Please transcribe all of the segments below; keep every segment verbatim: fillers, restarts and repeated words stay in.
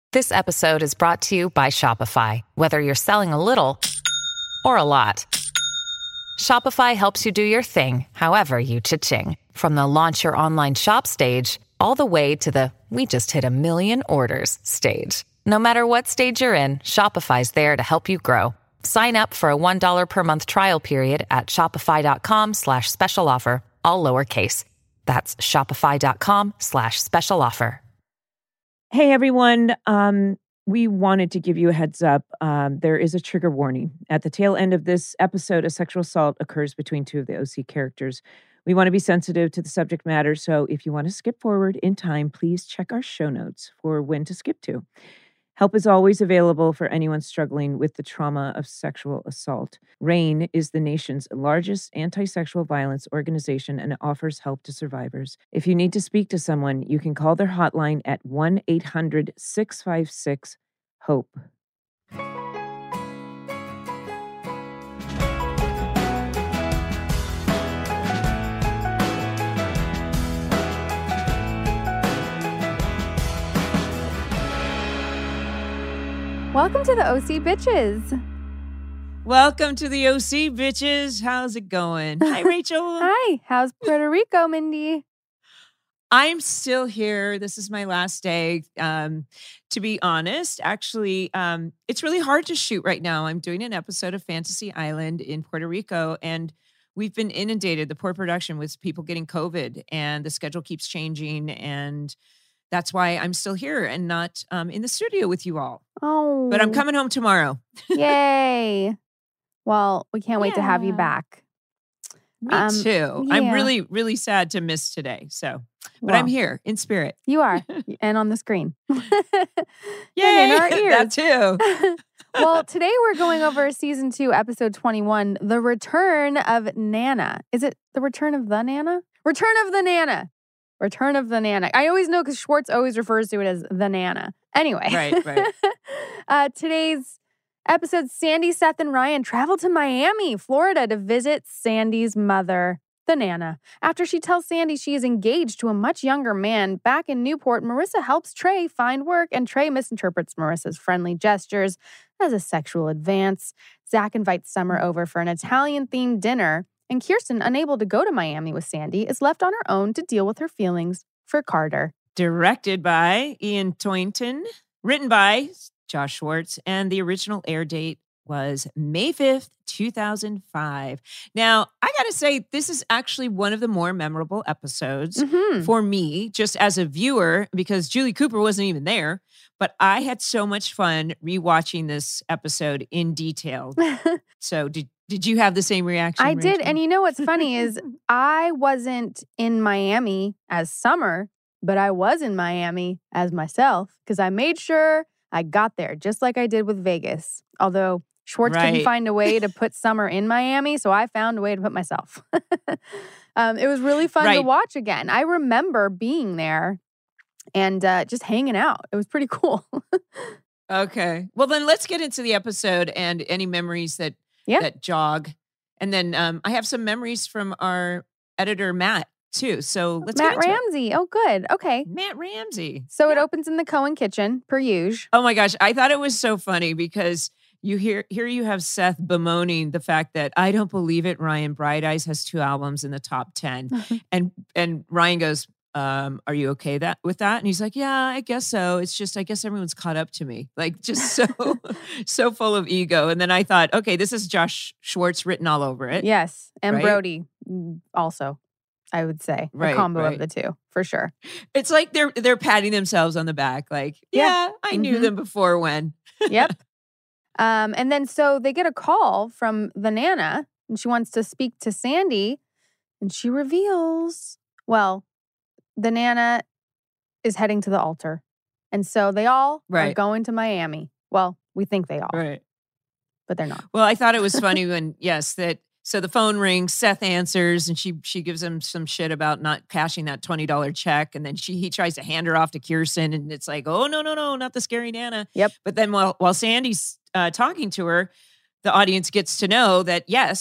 This episode is brought to you by Shopify. Whether you're selling a little or a lot, Shopify helps you do your thing, however you cha-ching. From the launch your online shop stage, all the way to the we just hit a million orders stage. No matter what stage you're in, Shopify's there to help you grow. Sign up for a one dollar per month trial period at shopify.com slash special offer, all lowercase. That's shopify.com slash special offer. Hey, everyone. Um, we wanted to give you a heads up. Um, there is a trigger warning. At the tail end of this episode, a sexual assault occurs between two of the O C characters. We want to be sensitive to the subject matter, so if you want to skip forward in time, please check our show notes for when to skip to. Help is always available for anyone struggling with the trauma of sexual assault. RAINN is the nation's largest anti-sexual violence organization and offers help to survivors. If you need to speak to someone, you can call their hotline at one eight hundred six five six HOPE. Welcome to the O C Bitches. Welcome to the O C Bitches. How's it going? Hi, Rachel. Hi. How's Puerto Rico, Mindy? I'm still here. This is my last day. Um, to be honest, actually, um, it's really hard to shoot right now. I'm doing an episode of Fantasy Island in Puerto Rico, and we've been inundated, the poor production, with people getting COVID, and the schedule keeps changing, and that's why I'm still here and not um, in the studio with you all. Oh. But I'm coming home tomorrow. Yay. Well, we can't wait Yeah. to have you back. Me Um, too. yeah. I'm really, really sad to miss today. So, but Well, I'm here in spirit. You are. And on the screen. Yay! And in our ears. That too. Well, today we're going over season two, episode twenty-one, The Return of Nana. Is it The Return of the Nana? Return of the Nana. Return of the Nana. I always know because Schwartz always refers to it as the Nana. Anyway. Right, right. uh, today's episode, Sandy, Seth, and Ryan travel to Miami, Florida to visit Sandy's mother, the Nana. After she tells Sandy she is engaged to a much younger man, back in Newport, Marissa helps Trey find work, and Trey misinterprets Marissa's friendly gestures as a sexual advance. Zach invites Summer over for an Italian-themed dinner, and Kirsten, unable to go to Miami with Sandy, is left on her own to deal with her feelings for Carter. Directed by Ian Toynton, written by Josh Schwartz, and the original air date was May fifth, two thousand five. Now, I got to say, this is actually one of the more memorable episodes Mm-hmm. for me, just as a viewer, because Julie Cooper wasn't even there. But I had so much fun rewatching this episode in detail. So did Did you have the same reaction? I did. Rachel? And you know what's funny is I wasn't in Miami as Summer, but I was in Miami as myself because I made sure I got there just like I did with Vegas. Although Schwartz couldn't Right. find a way to put Summer in Miami, so I found a way to put myself. um, it was really fun to Right. watch again. I remember being there and uh, just hanging out. It was pretty cool. Okay. Well, then let's get into the episode and any memories that Yeah. that jog. And then um, I have some memories from our editor, Matt, too. So let's Matt get into Ramsey. Oh, good. Okay. it. Matt Ramsey. So it opens in the Cohen kitchen, per usual. Oh my gosh. I thought it was so funny because you hear here you have Seth bemoaning the fact that I don't believe it. Ryan Bright Eyes has two albums in the top ten. and and Ryan goes, um, are you okay that with that? And he's like, yeah, I guess so. It's just, I guess everyone's caught up to me. Like just so, so full of ego. And then I thought, okay, this is Josh Schwartz written all over it. Yes. And Right? Brody mm, also, I would say. Right, a combo right. of the two, for sure. It's like they're, they're patting themselves on the back. Like, Yeah. yeah, I knew Mhm. them before when. Yep. Um, and then so they get a call from the Nana, and she wants to speak to Sandy, and she reveals, well, the Nana is heading to the altar. And so they all are Right. going to Miami. Well, we think they all, Right. but they're not. Well, I thought it was funny when, yes, that so the phone rings, Seth answers, and she she gives him some shit about not cashing that twenty dollars check. And then she he tries to hand her off to Kirsten, and it's like, oh, no, no, no, not the scary Nana. Yep. But then while while Sandy's uh, talking to her, the audience gets to know that, yes,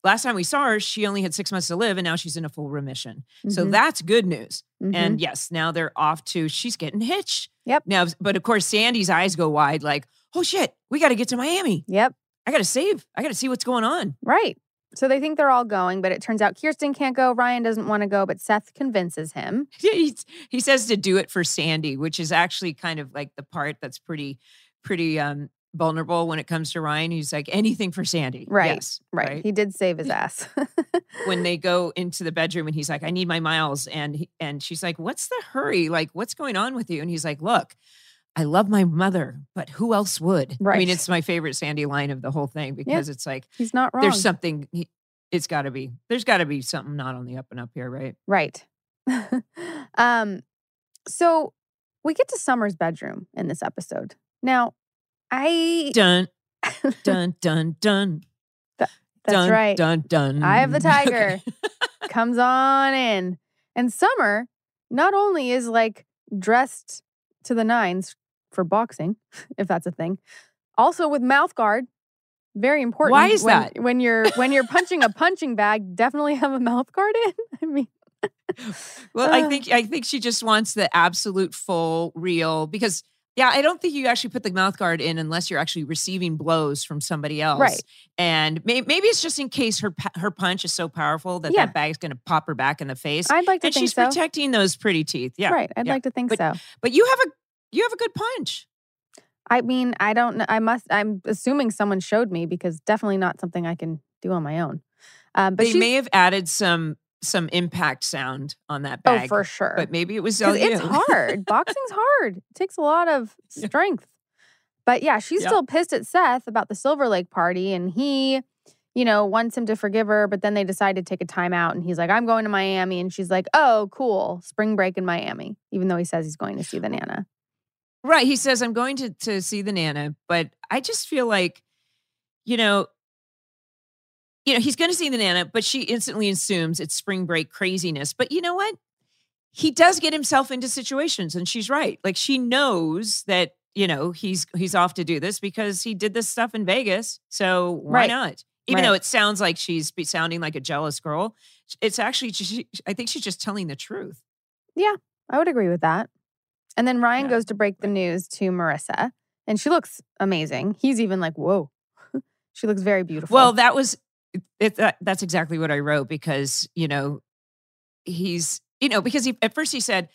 last time we saw her, she only had six months to live, and now she's in a full remission. So Mhm. that's good news. Mhm. And yes, now they're off to, she's getting hitched. Yep. Now, but of course, Sandy's eyes go wide like, oh shit, we got to get to Miami. Yep. I got to save. I got to see what's going on. Right. So they think they're all going, but it turns out Kirsten can't go. Ryan doesn't want to go, but Seth convinces him. He, he says to do it for Sandy, which is actually kind of like the part that's pretty, pretty um, vulnerable when it comes to Ryan. He's like, anything for Sandy. Right. Yes, Right. He did save his ass. When they go into the bedroom and he's like, I need my miles. And, he, and she's like, what's the hurry? Like, what's going on with you? And he's like, look, I love my mother, but who else would? Right. I mean, it's my favorite Sandy line of the whole thing because it's like, He's not wrong. there's something, he, it's got to be, there's got to be something not on the up and up here, right? Right. um, so we get to Summer's bedroom in this episode. Now, I... Dun, dun, dun, dun. That's dun, right. Dun, dun. Eye of the Tiger Okay. comes on in. And Summer not only is like dressed to the nines for boxing, if that's a thing, also with mouth guard. Very important. Why is when, that? When you're when you're punching a punching bag, definitely have a mouth guard in. I mean, well, I think I think she just wants the absolute full real because yeah, I don't think you actually put the mouth guard in unless you're actually receiving blows from somebody else. Right. And may, maybe it's just in case her pa- her punch is so powerful that Yeah. that bag's going to pop her back in the face. I'd like to and think she's so. protecting those pretty teeth. Yeah. Right. I'd yeah. like to think but, so. But you have a you have a good punch. I mean, I don't know. I must. I'm assuming someone showed me because definitely not something I can do on my own. Um, but they she's- may have added some some impact sound on that oh, bag. for sure. But maybe it was all Because you. it's hard. Boxing's hard. It takes a lot of strength. But yeah, she's Yeah. still pissed at Seth about the Silver Lake party. And he, you know, wants him to forgive her. But then they decide to take a time out. And he's like, I'm going to Miami. And she's like, oh, cool. Spring break in Miami. Even though he says he's going to see the Nana. Right. He says, I'm going to, to see the Nana. But I just feel like, you know, you know, he's going to see the Nana, but she instantly assumes it's spring break craziness. But you know what? He does get himself into situations. And she's right. Like she knows that, you know, he's he's off to do this because he did this stuff in Vegas. So why Right. not? Even Right. though it sounds like she's be sounding like a jealous girl, it's actually, she, I think she's just telling the truth. Yeah, I would agree with that. And then Ryan Yeah. goes to break the news to Marissa. And she looks amazing. He's even like, whoa. She looks very beautiful. Well, that was, it, that, that's exactly what I wrote because, you know, he's, you know, because he, at first he said,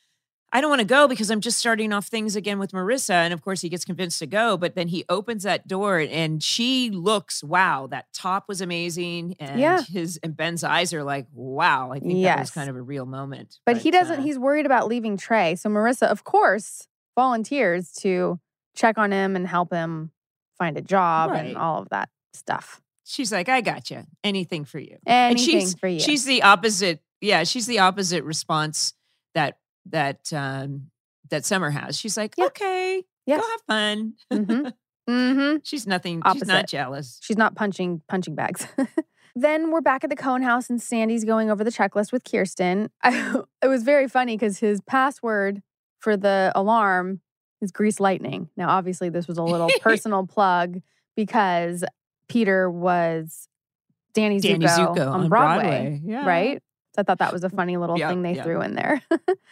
I don't want to go because I'm just starting off things again with Marissa. And of course he gets convinced to go, but then he opens that door and she looks, wow, that top was amazing. And Yeah. his, and Ben's eyes are like, wow, I think that Yes. was kind of a real moment. But he doesn't, uh, he's worried about leaving Trey. So Marissa, of course, volunteers to check on him and help him find a job Right. and all of that stuff. she's like, I got you. Anything for you. And Anything she's, for you. She's the opposite. Yeah. She's the opposite response that, that, um, that Summer has. She's like, Yeah. okay, Yes. go have fun. Mm-hmm. Mm-hmm. She's nothing. She's Opposite. not jealous. She's not punching punching bags. Then we're back at the Cohen house and Sandy's going over the checklist with Kirsten. I, it was very funny because his password for the alarm is grease lightning. Now, obviously, this was a little personal plug because Peter was Danny Zuko, Danny Zuko on, on Broadway, Broadway, yeah. right? So I thought that was a funny little Yeah, thing they yeah. threw in there.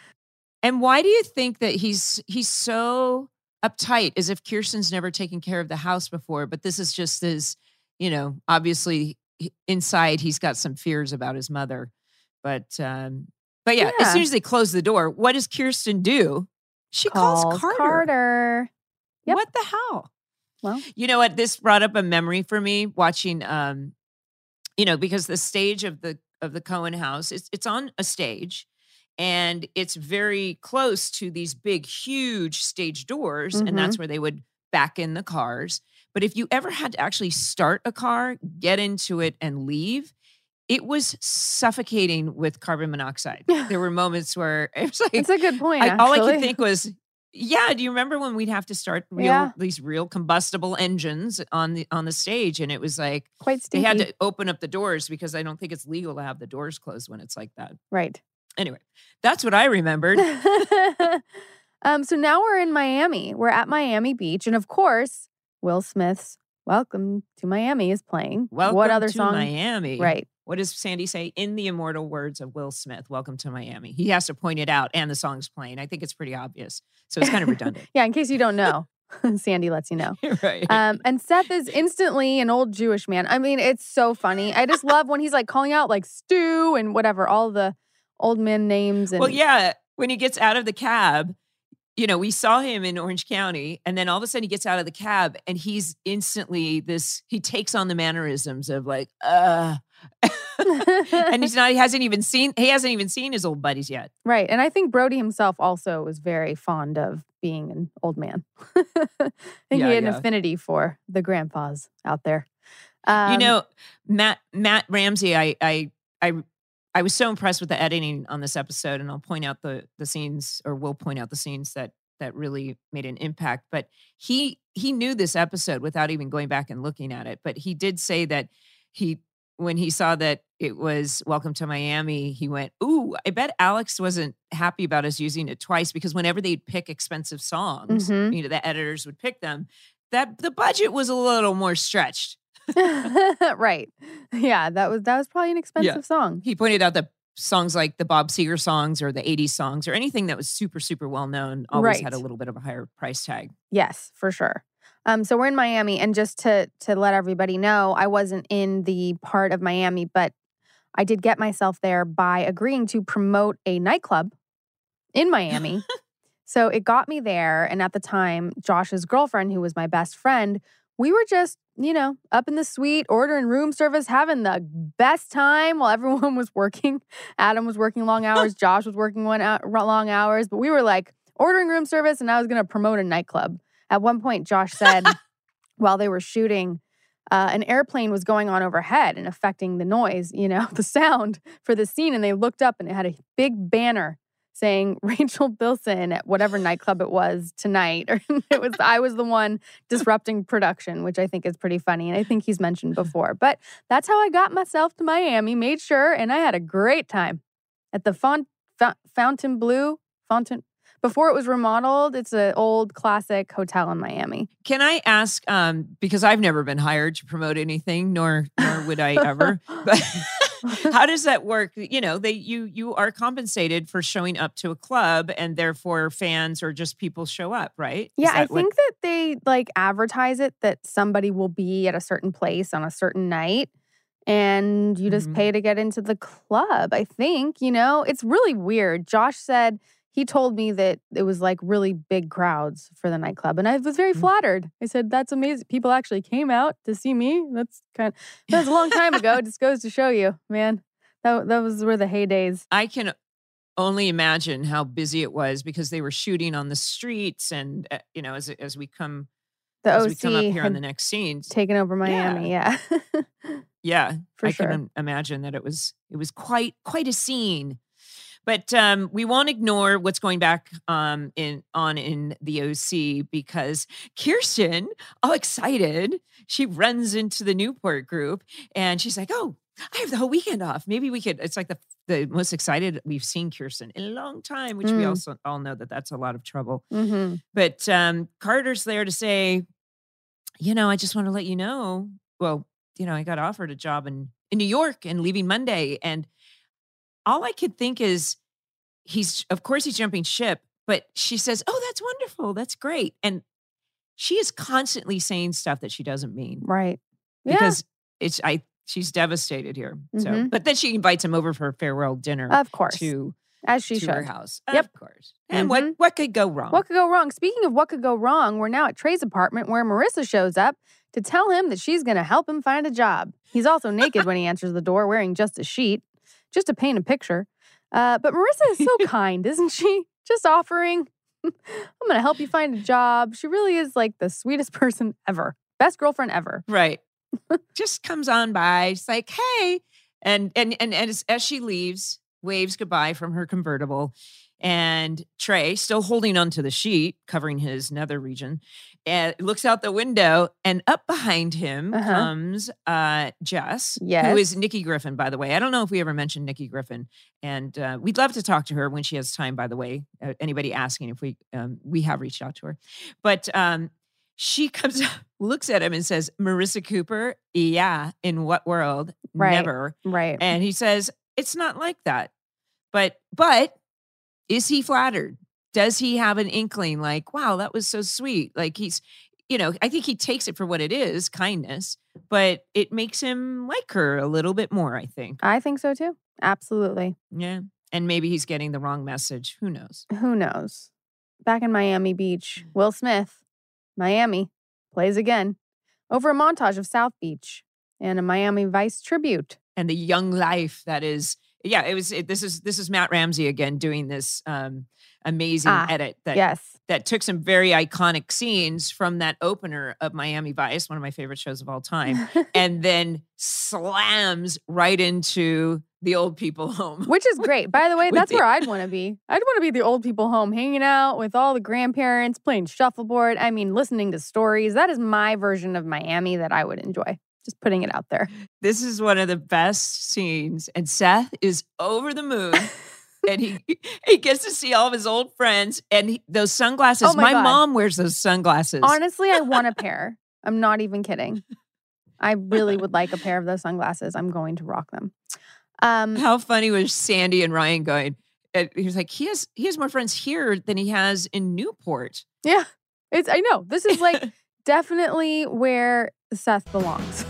And why do you think that he's he's so uptight as if Kirsten's never taken care of the house before? But this is just his, you know, obviously he- inside he's got some fears about his mother. But um, but yeah, Yeah. as soon as they close the door, what does Kirsten do? She calls Calls Carter. Carter. Yep. What the hell? Well, You know what? This brought up a memory for me watching, um, you know, because the stage of the of the Cohen house, it's it's on a stage, and it's very close to these big, huge stage doors, Mhm. and that's where they would back in the cars. But if you ever had to actually start a car, get into it, and leave, it was suffocating with carbon monoxide. There were moments where it was like it's a good point. I, all I actually. could think was, yeah, do you remember when we'd have to start real Yeah. these real combustible engines on the on the stage? And it was like Quite they stinky. had to open up the doors because I don't think it's legal to have the doors closed when it's like that. Right. Anyway, that's what I remembered. um, so now we're in Miami. We're at Miami Beach. And of course, Will Smith's Welcome to Miami is playing. Welcome what other to song? Miami. Right. What does Sandy say? In the immortal words of Will Smith, welcome to Miami. He has to point it out, and the song's playing. I think it's pretty obvious. So it's kind of redundant. Yeah, in case you don't know, Sandy lets you know. Right. Um, and Seth is instantly an old Jewish man. I mean, it's so funny. I just love when he's like calling out like Stu and whatever, all the old men names. And Well, yeah, when he gets out of the cab, you know, we saw him in Orange County, and then all of a sudden he gets out of the cab, and he's instantly this, he takes on the mannerisms of like, uh, and he's not, he hasn't even seen, he hasn't even seen his old buddies yet. Right. And I think Brody himself also was very fond of being an old man. I think Yeah, he had yeah. an affinity for the grandpas out there. Um, You know, Matt, Matt Ramsey, I, I, I, I was so impressed with the editing on this episode, and I'll point out the the scenes, or will point out the scenes that that really made an impact. But he he knew this episode without even going back and looking at it. But he did say that he, when he saw that it was Welcome to Miami, he went, "Ooh, I bet Alex wasn't happy about us using it twice, because whenever they'd pick expensive songs, Mhm. you know, the editors would pick them. That the budget was a little more stretched." right. Yeah, that was that was probably an expensive song. He pointed out that songs like the Bob Seger songs or the eighties songs or anything that was super, super well known always had a Right. little bit of a higher price tag. Yes, for sure. Um, so we're in Miami, and just to to let everybody know, I wasn't in the part of Miami, but I did get myself there by agreeing to promote a nightclub in Miami. So it got me there, and at the time, Josh's girlfriend, who was my best friend, we were just, you know, up in the suite, ordering room service, having the best time while everyone was working. Adam was working long hours, Josh was working one hour, long hours, but we were like ordering room service, and I was going to promote a nightclub. At one point, Josh said, while they were shooting, uh, an airplane was going on overhead and affecting the noise, you know, the sound for the scene, and they looked up, and it had a big banner saying Rachel Bilson at whatever nightclub it was tonight. Or it was I was the one disrupting production, which I think is pretty funny. And I think he's mentioned before. But that's how I got myself to Miami, made sure, and I had a great time at the Font, Font, Fountain Blue, Fountain. Before it was remodeled, it's an old classic hotel in Miami. Can I ask, um, because I've never been hired to promote anything, nor nor would I ever, but how does that work? You know, they you you are compensated for showing up to a club, and therefore fans or just people show up, right? Is Yeah, I that what- think that they like advertise it that somebody will be at a certain place on a certain night, and you just Mhm. pay to get into the club. I think, you know, it's really weird. Josh said he told me that it was like really big crowds for the nightclub, and I was very Mm. flattered. I said, "That's amazing. People actually came out to see me. That's kind of that's a long time ago. It just goes to show you, man. That that was were the heydays." I can only imagine how busy it was, because they were shooting on the streets, and uh, you know, as as we come The as O we come up C here on had the next scenes, taken over Miami. Yeah, yeah, for I sure. can imagine that it was it was quite quite a scene. But um, we won't ignore what's going back um, in on in the O C, because Kirsten, all excited, she runs into the Newport group, and she's like, "Oh, I have the whole weekend off. Maybe we could." It's like the the most excited we've seen Kirsten in a long time, which we Mm. also all know that that's a lot of trouble. hmm But um, Carter's there to say, you know, I just want to let you know. Well, you know, I got offered a job in in New York and leaving Monday, and all I could think is he's, of course, he's jumping ship. But she says, "Oh, that's wonderful. That's great." And she is constantly saying stuff that she doesn't mean, Right. Yeah. because it's I. She's devastated here. So, Mhm. but then she invites him over for a farewell dinner Of course. to As she to her should. house. Yep. Of course. And what Mhm. what could go wrong? What could go wrong? Speaking of what could go wrong, we're now at Trey's apartment where Marissa shows up to tell him that she's going to help him find a job. He's also naked when he enters the door, wearing just a sheet, just to paint a picture. Uh, but Marissa is so kind, isn't she? Just offering, "I'm going to help you find a job." She really is like the sweetest person ever. Best girlfriend ever. Right. Just comes on by. It's like, "Hey." And and and, and as, as she leaves, waves goodbye from her convertible. And Trey, still holding onto the sheet, covering his nether region, uh, looks out the window, and up behind him Uh-huh. comes uh, Jess, who Yes. is Nikki Griffin, by the way. I don't know if we ever mentioned Nikki Griffin, and uh, we'd love to talk to her when she has time, by the way. Uh, anybody asking if we um, we have reached out to her. But um, she comes up, looks at him and says, Marissa Cooper? Yeah. In what world? Right. Never. Right. And he says, it's not like that. But, but is he flattered? Does he have an inkling like, wow, that was so sweet? Like he's, you know, I think he takes it for what it is, kindness, but it makes him like her a little bit more, I think. I think so too. Absolutely. Yeah. And maybe he's getting the wrong message. Who knows? Who knows? Back in Miami Beach, Will Smith, Miami, plays again over a montage of South Beach and a Miami Vice tribute. And the young life that is, yeah, it was, it, this is, this is Matt Ramsey again doing this um, amazing Ah, edit that, yes. that took some very iconic scenes from that opener of Miami Vice, one of my favorite shows of all time, and then slams right into the old people home. Which is great. By the way, With that's the- where I'd want to be. I'd want to be the old people home, hanging out with all the grandparents, playing shuffleboard. I mean, listening to stories. That is my version of Miami that I would enjoy. Just putting it out there. This is one of the best scenes. And Seth is over the moon. And he he gets to see all of his old friends. And he, those sunglasses, Oh my my God. mom wears those sunglasses. Honestly, I want a pair. I'm not even kidding. I really would like a pair of those sunglasses. I'm going to rock them. Um, How funny was Sandy and Ryan going? And he was like, he has he has more friends here than he has in Newport. yeah, it's. I know. This is like definitely where Seth belongs.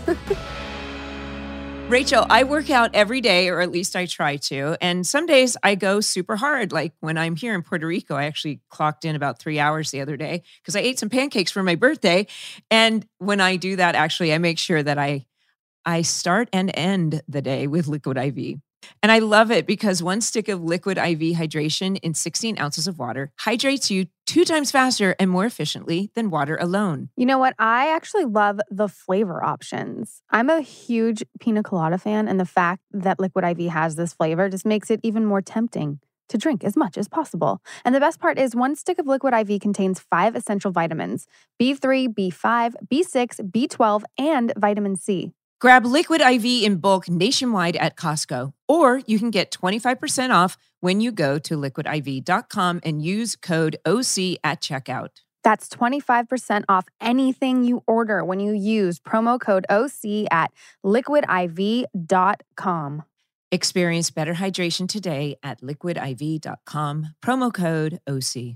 Rachel, I work out every day, or at least I try to. And some days I go super hard. Like when I'm here in Puerto Rico, I actually clocked in about three hours the other day because I ate some pancakes for my birthday. And when I do that, actually, I make sure that I I start and end the day with Liquid I V. And I love it because one stick of Liquid I V hydration in sixteen ounces of water hydrates you two times faster and more efficiently than water alone. You know what? I actually love the flavor options. I'm a huge pina colada fan, and the fact that Liquid I V has this flavor just makes it even more tempting to drink as much as possible. And the best part is one stick of Liquid I V contains five essential vitamins: B three, B five, B six, B twelve, and vitamin C. Grab Liquid I V in bulk nationwide at Costco, or you can get twenty-five percent off when you go to liquid I V dot com and use code O C at checkout. That's twenty-five percent off anything you order when you use promo code O C at liquid I V dot com. Experience better hydration today at liquid I V dot com, promo code O C.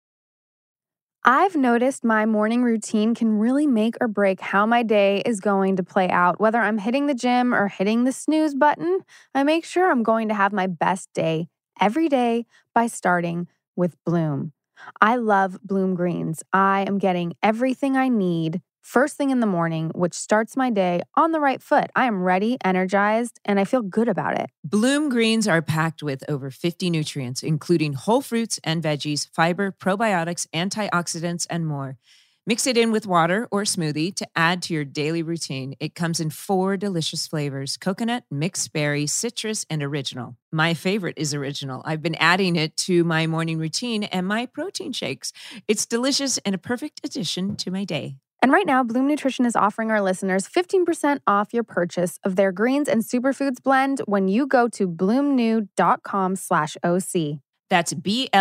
I've noticed my morning routine can really make or break how my day is going to play out. Whether I'm hitting the gym or hitting the snooze button, I make sure I'm going to have my best day every day by starting with Bloom. I love Bloom Greens. I am getting everything I need first thing in the morning, which starts my day on the right foot. I am ready, energized, and I feel good about it. Bloom Greens are packed with over fifty nutrients, including whole fruits and veggies, fiber, probiotics, antioxidants, and more. Mix it in with water or smoothie to add to your daily routine. It comes in four delicious flavors: coconut, mixed berry, citrus, and original. My favorite is original. I've been adding it to my morning routine and my protein shakes. It's delicious and a perfect addition to my day. And right now, Bloom Nutrition is offering our listeners fifteen percent off your purchase of their greens and superfoods blend when you go to bloomnu.com slash OC. That's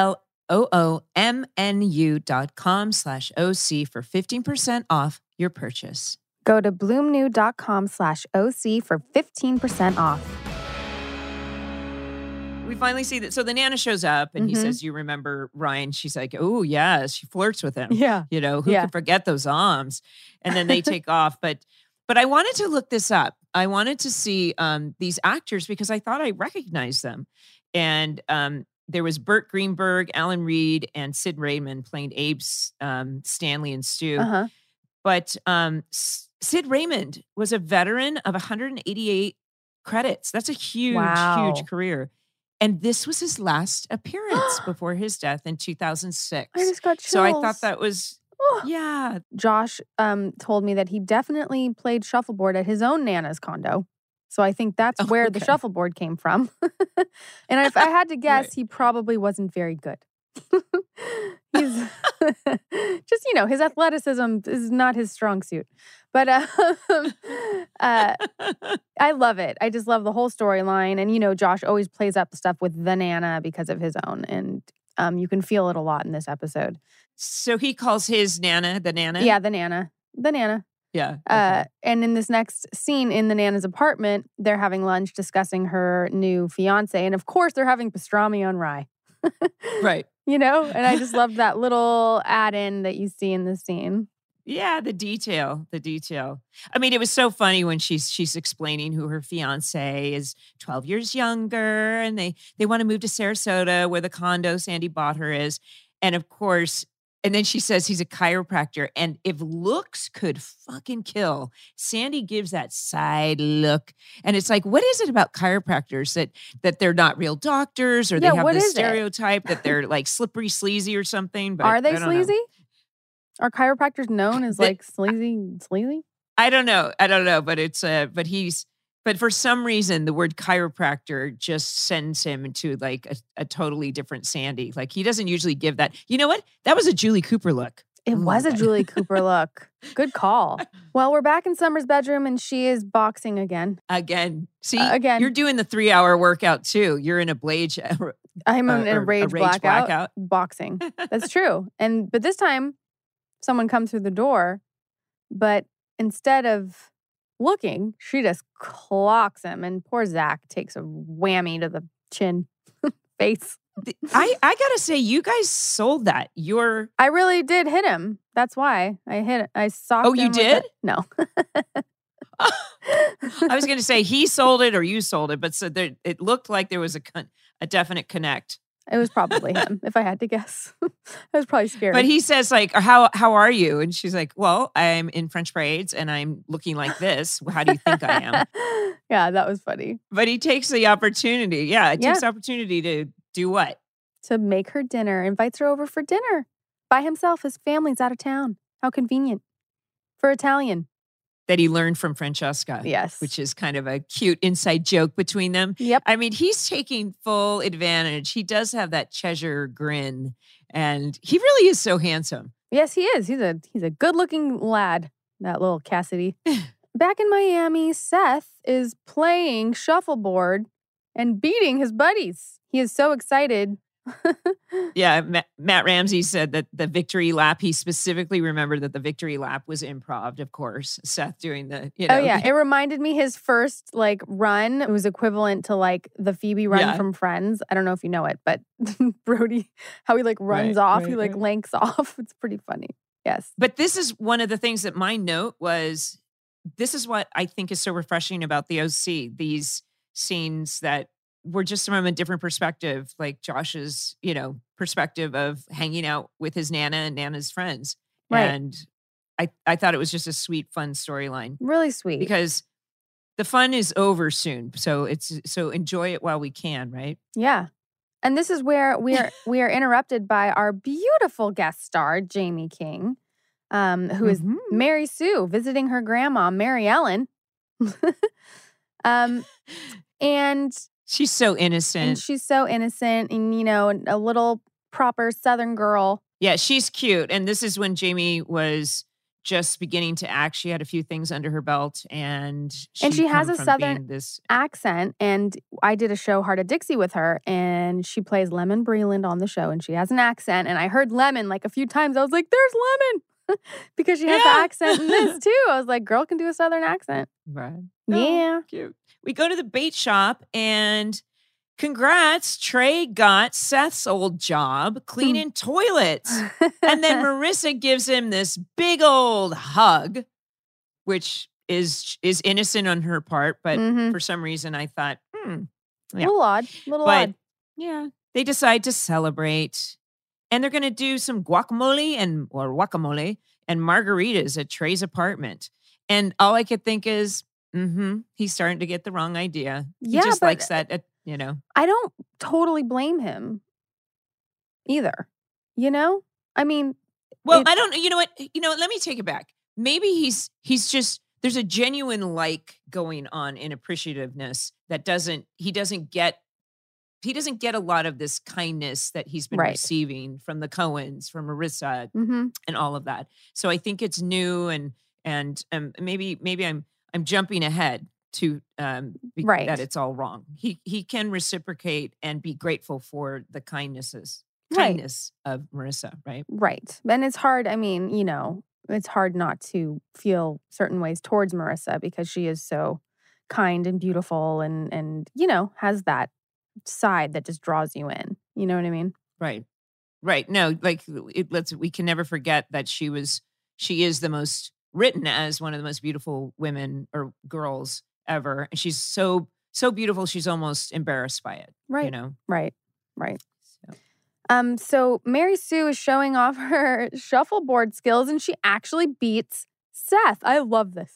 B-L-O-O-M-N-U dot com slash O-C for fifteen percent off your purchase. Go to bloomnu.com slash OC for fifteen percent off. We finally see that. So the Nana shows up and he Mhm. says, you remember Ryan? She's like, oh, yeah. She flirts with him. Yeah. You know, who Yeah. can forget those arms? And then they take off. But but I wanted to look this up. I wanted to see um, these actors because I thought I recognized them. And um, there was Burt Greenberg, Alan Reed, and Sid Raymond playing Abe, um, Stanley, and Stu. Uh-huh. But um, S- Sid Raymond was a veteran of one hundred eighty-eight credits. That's a huge, Wow. huge career. And this was his last appearance before his death in two thousand six. I just got chills. So I thought that was, Oh. yeah. Josh um, told me that he definitely played shuffleboard at his own Nana's condo. So I think that's Oh, where the okay. shuffleboard came from. And if I had to guess, Right. he probably wasn't very good. He's just, you know, his athleticism is not his strong suit. But um, uh, I love it. I just love the whole storyline. And, you know, Josh always plays up the stuff with the Nana because of his own. And um, you can feel it a lot in this episode. So he calls his Nana the Nana? Yeah, the Nana. The Nana. Yeah. Uh, Okay. and in this next scene in the Nana's apartment, they're having lunch discussing her new fiance. And of course, they're having pastrami on rye. Right. You know? And I just loved that little add-in that you see in the scene. Yeah, the detail, the detail. I mean, it was so funny when she's she's explaining who her fiance is twelve years younger, and they they want to move to Sarasota where the condo Sandy bought her is. And of course, and then she says he's a chiropractor. And if looks could fucking kill, Sandy gives that side look. And it's like, what is it about chiropractors that that they're not real doctors, or Yeah, they have what this is it? stereotype that they're like slippery sleazy or something? But Are they I don't know. sleazy? Are chiropractors known as They- like sleazy, sleazy? I don't know. I don't know, but it's uh but he's but for some reason the word chiropractor just sends him into like a, a totally different Sandy. Like he doesn't usually give that. You know what? That was a Julie Cooper look. It Ooh, was a that- Julie Cooper look. Good call. Well, we're back in Summer's bedroom and she is boxing again. Again. See, Uh, again. you're doing the three hour workout too. You're in a blade I'm Uh, in a or a rage, rage blackout, blackout. boxing. That's true. And but this time, someone comes through the door, but instead of looking, she just clocks him, and poor Zach takes a whammy to the chin, face. I, I gotta say, you guys sold that. You're I really did hit him. That's why I hit. I socked Oh, you him with did? it. No. I was gonna say he sold it or you sold it, but so there, it looked like there was a con- a definite connect. It was probably him, if I had to guess. I was probably scared. But he says like, how how are you? And she's like, well, I'm in French braids and I'm looking like this. How do you think I am? Yeah, that was funny. But he takes the opportunity. Yeah, it Yeah. takes the opportunity to do what? To make her dinner, invites her over for dinner by himself. His family's out of town. How convenient for Italian. That he learned from Francesca. Yes. Which is kind of a cute inside joke between them. Yep. I mean, he's taking full advantage. He does have that Cheshire grin, and he really is so handsome. Yes, he is. He's a he's a good-looking lad, that little Cassidy. Back in Miami, Seth is playing shuffleboard and beating his buddies. He is so excited. Yeah, Matt, Matt Ramsey said that the victory lap, he specifically remembered that the victory lap was improv, of course. Seth doing the, you know. Oh yeah, it reminded me his first like run. It was equivalent to like the Phoebe run Yeah. from Friends. I don't know if you know it, but Brody, how he like runs Right, off, right, he like right. lanks off. It's pretty funny. Yes. But this is one of the things that my note was, this is what I think is so refreshing about the O C, these scenes that were just from a different perspective, like Josh's, you know, perspective of hanging out with his Nana and Nana's friends. Right. And I, I thought it was just a sweet, fun storyline Really sweet. because the fun is over soon. So it's, so enjoy it while we can, right? Yeah. And this is where we are we are interrupted by our beautiful guest star, Jamie King, um, who is Mhm. Mary Sue visiting her grandma, Mary Ellen. um, and She's so and innocent. she's so innocent and, you know, a little proper Southern girl. Yeah, she's cute. And this is when Jamie was just beginning to act. She had a few things under her belt, and she, And she has a from Southern- being this. Accent. And I did a show, Heart of Dixie, with her, and she plays Lemon Breland on the show, and she has an accent. And I heard Lemon like a few times. I was like, there's Lemon. Because she has Yeah. the accent in this too. I was like, girl can do a Southern accent. Right. Yeah. Cute. We go to the bait shop, and congrats, Trey got Seth's old job cleaning toilets. And then Marissa gives him this big old hug, which is is innocent on her part, but Mhm. for some reason I thought, hmm. A Yeah. little odd. little But odd. yeah, they decide to celebrate, and they're going to do some guacamole and or guacamole and margaritas at Trey's apartment. And all I could think is, mm-hmm, he's starting to get the wrong idea. He Yeah, just but- likes that, uh, you know. I don't totally blame him either. You know? I mean, Well, it- I don't. You know what? You know, what, let me take it back. Maybe he's he's just there's a genuine like going on in appreciativeness that doesn't he doesn't get. He doesn't get a lot of this kindness that he's been Right. receiving from the Coens, from Marissa, mhm. and all of that. So I think it's new, and and um, maybe maybe I'm I'm jumping ahead to um be- Right. that it's all wrong. He he can reciprocate and be grateful for the kindnesses. Right. kindness of Marissa, right? Right. And it's hard. I mean, you know, it's hard not to feel certain ways towards Marissa because she is so kind and beautiful and, and you know, has that side that just draws you in. You know what I mean? Right. Right. No, like it, let's, we can never forget that she was, she is the most written as one of the most beautiful women or girls ever. And she's so, so beautiful. She's almost embarrassed by it. Right. You know? Right. Right. So. Um, so Mary Sue is showing off her shuffleboard skills and she actually beats Seth. I love this.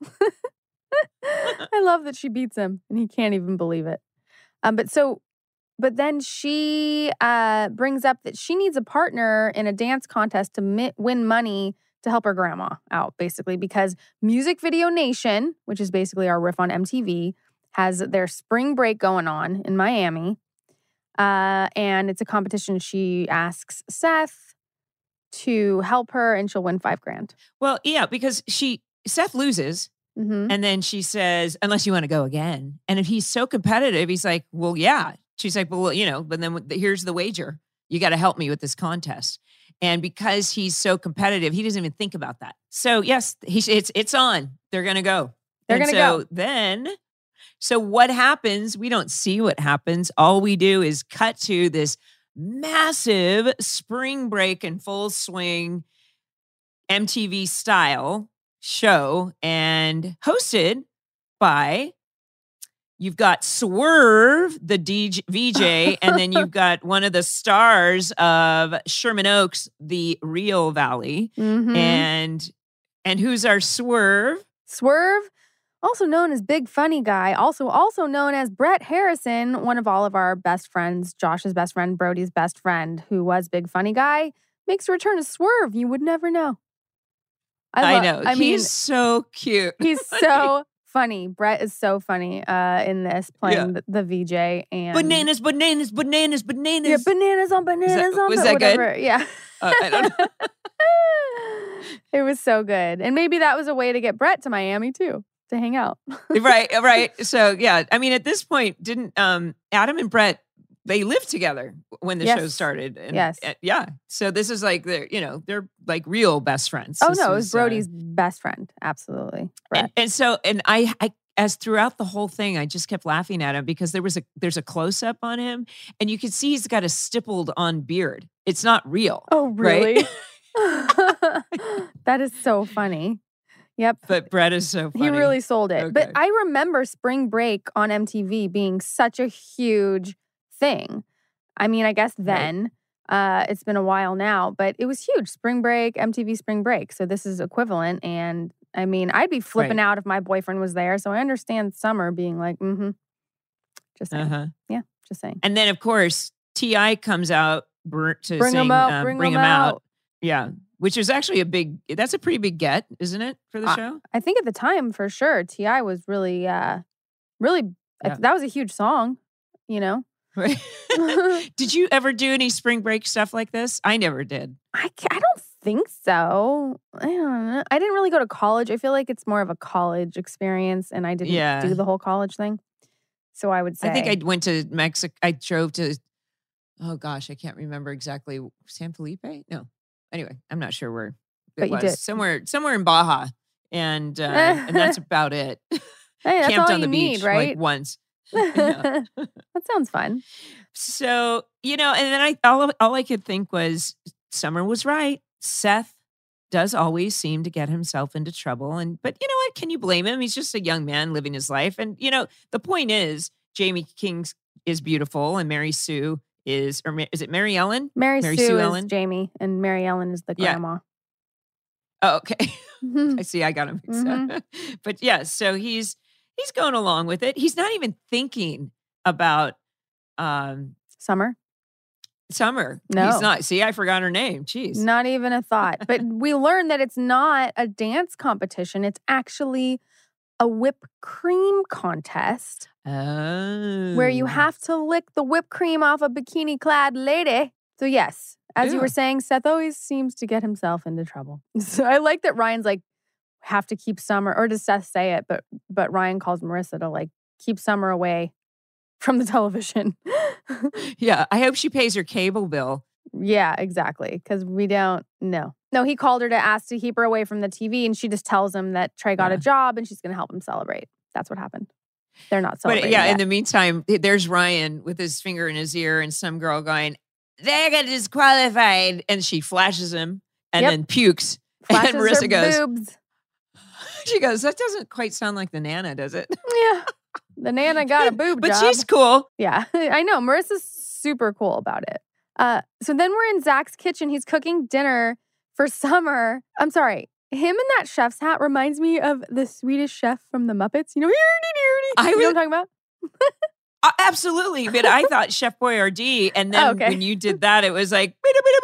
I love that she beats him and he can't even believe it. Um, but so, but then she uh, brings up that she needs a partner in a dance contest to mi- win money to help her grandma out, basically, because Music Video Nation, which is basically our riff on M T V, has their spring break going on in Miami. Uh, and it's a competition. She asks Seth to help her and she'll win five grand. Well, yeah, because she, Seth loses. Mm-hmm. And then she says, unless you want to go again. And if he's so competitive, he's like, well, yeah. She's like, well, you know, but then here's the wager. You got to help me with this contest. And because he's so competitive, he doesn't even think about that. So yes, he, it's it's on. They're going to go. They're going to go. So then, so what happens? We don't see what happens. All we do is cut to this massive spring break in full swing M T V style show and hosted by, you've got Swerve, the D J, V J, and then you've got one of the stars of Sherman Oaks, the Real Valley. Mm-hmm. And and who's our Swerve? Swerve, also known as Big Funny Guy, also also known as Brett Harrison, one of all of our best friends, Josh's best friend, Brody's best friend, who was Big Funny Guy, makes a return as Swerve. You would never know. I, I, lo- know. I he's mean, so cute. He's so funny. Brett is so funny uh, in this, playing Yeah. the, the V J. And Bananas, bananas, bananas, bananas. yeah, bananas on bananas that- on was ba- that good? whatever. Yeah. Uh, I don't know. It was so good. And maybe that was a way to get Brett to Miami too, to hang out. Right, right. So yeah, I mean, at this point, didn't um, Adam and Brett, they lived together when the Yes. show started. And, Yes. uh, yeah. So this is like they're, you know, they're like real best friends. Oh This no, it was uh, Brody's best friend. Absolutely. Brett. and, and so, and I, I, as throughout the whole thing, I just kept laughing at him because there was a, there's a close up on him and you can see he's got a stippled on beard. It's not real. Oh, really? Right? That is so funny. Yep. But Brett is so funny. He really sold it. But Okay. I remember Spring Break on M T V being such a huge thing. I mean, I guess then, uh, it's been a while now, but it was huge. Spring Break, M T V Spring Break. So this is equivalent. And I mean, I'd be flipping Right. out if my boyfriend was there. So I understand Summer being like, mm-hmm. Just saying. Uh-huh. Yeah, just saying. And then, of course, T I comes out br- to Bring 'em sing out, uh, bring Bring 'em 'Em Out. out. Yeah. Which is actually a big, that's a pretty big get, isn't it, for the Uh, show? I think at the time, for sure, T I was really, uh, really, I Yeah. th- that was a huge song, you know? Right. Did you ever do any spring break stuff like this? I never did. I, ca- I don't think so. I don't know. I didn't really go to college. I feel like it's more of a college experience, and I didn't Yeah. do the whole college thing. So I would say. I think I went to Mexico. I drove to, oh gosh, I can't remember exactly. San Felipe? No. Anyway, I'm not sure where it But you was. did. Somewhere, somewhere in Baja. And, uh, and that's about it. Hey, that's Camped all on the you beach need, right? like once. Yeah. That sounds fun. So, you know, and then I all, all I could think was Summer was right. Seth does always seem to get himself into trouble. And but you know what? Can you blame him? He's just a young man living his life. And you know, the point is Jamie King is beautiful and Mary Sue is or Ma- is it Mary Ellen? Mary, Mary Sue, Sue is Ellen? Jamie, and Mary Ellen is the Yeah. grandma. Oh, okay. Mhm. I see. I got him mixed up. But yeah, so he's he's going along with it. He's not even thinking about um Summer? Summer. No. He's not. See, I forgot her name. Jeez. Not even a thought. But we learned that it's not a dance competition. It's actually a whipped cream contest Oh. where you have to lick the whipped cream off a bikini clad lady. So, yes, as you Yeah. were saying, Seth always seems to get himself into trouble. So I like that Ryan's like, have to keep Summer, or does Seth say it? But but Ryan calls Marissa to like keep Summer away from the television. Yeah, I hope she pays her cable bill Yeah, exactly. Because we don't know. No, he called her to ask to keep her away from the T V, and she just tells him that Trey got Yeah. a job and she's going to help him celebrate. That's what happened. They're not But celebrating yeah, yet. in the meantime, there's Ryan with his finger in his ear and some girl going, they got disqualified. And she flashes him and Yep. then pukes. Flashes and Marissa her goes, boobs. she goes, that doesn't quite sound like the Nana, does it? Yeah. The Nana got a boob But job. she's cool. Yeah, I know. Marissa's super cool about it. Uh, so then we're in Zach's kitchen. He's cooking dinner for Summer. I'm sorry. Him in that chef's hat reminds me of the Swedish chef from the Muppets. You know, I you know was- what I'm talking about? Uh, absolutely. But I thought Chef Boyardee. And then Oh, okay. when you did that, it was like,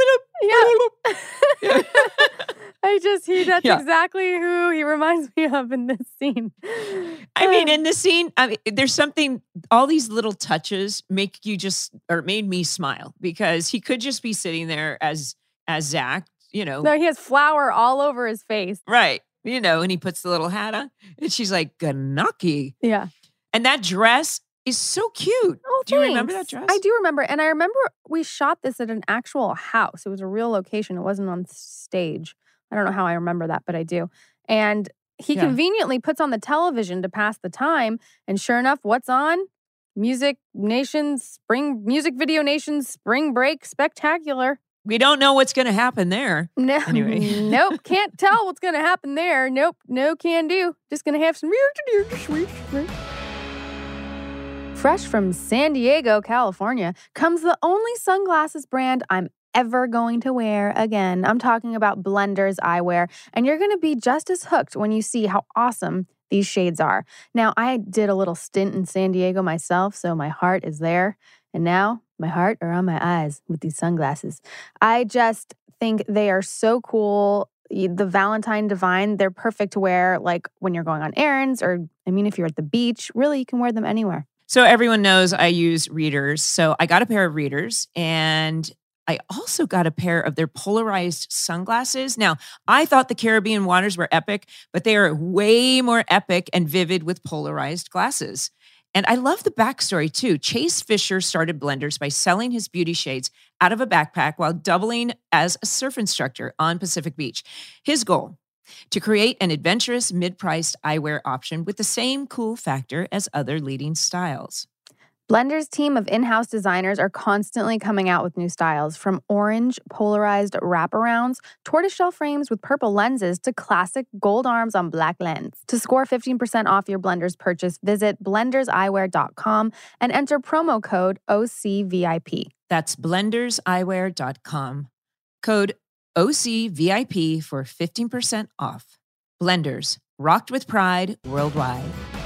Yeah. I just, he, that's Yeah. exactly who he reminds me of in this scene. I mean, in the scene, I mean, there's something, all these little touches make you just, or made me smile because he could just be sitting there as, as Zach, you know. No, he has flour all over his face. Right. You know, and he puts the little hat on and she's like, Ganaki. Yeah. And that dress is so cute. Oh, do you remember that thanks. dress? I do remember. And I remember we shot this at an actual house. It was a real location. It wasn't on stage. I don't know how I remember that, but I do. And he Yeah. conveniently puts on the television to pass the time. And sure enough, what's on? Music Nation's Spring, Music Video Nation's Spring Break Spectacular. We don't know what's going to happen there. No, Anyway. nope, can't tell what's going to happen there. Nope, no can do. Just going to have some Fresh from San Diego, California, comes the only sunglasses brand I'm ever going to wear again. I'm talking about Blenders Eyewear, and you're going to be just as hooked when you see how awesome these shades are. Now, I did a little stint in San Diego myself, so my heart is there. And now my heart are on my eyes with these sunglasses. I just think they are so cool. The Valentine Divine, they're perfect to wear like when you're going on errands or, I mean, if you're at the beach, really, you can wear them anywhere. So everyone knows I use readers. So I got a pair of readers and I also got a pair of their polarized sunglasses. Now, I thought the Caribbean waters were epic, but they are way more epic and vivid with polarized glasses. And I love the backstory too. Chase Fisher started Blenders by selling his beauty shades out of a backpack while doubling as a surf instructor on Pacific Beach. His goal, to create an adventurous mid-priced eyewear option with the same cool factor as other leading styles. Blenders' team of in-house designers are constantly coming out with new styles, from orange polarized wraparounds, tortoiseshell frames with purple lenses, to classic gold arms on black lens. To score fifteen percent off your Blenders purchase, visit blenders eyewear dot com and enter promo code O C V I P. That's blenders eyewear dot com. Code O C V I P for fifteen percent off. Blenders, rocked with pride worldwide.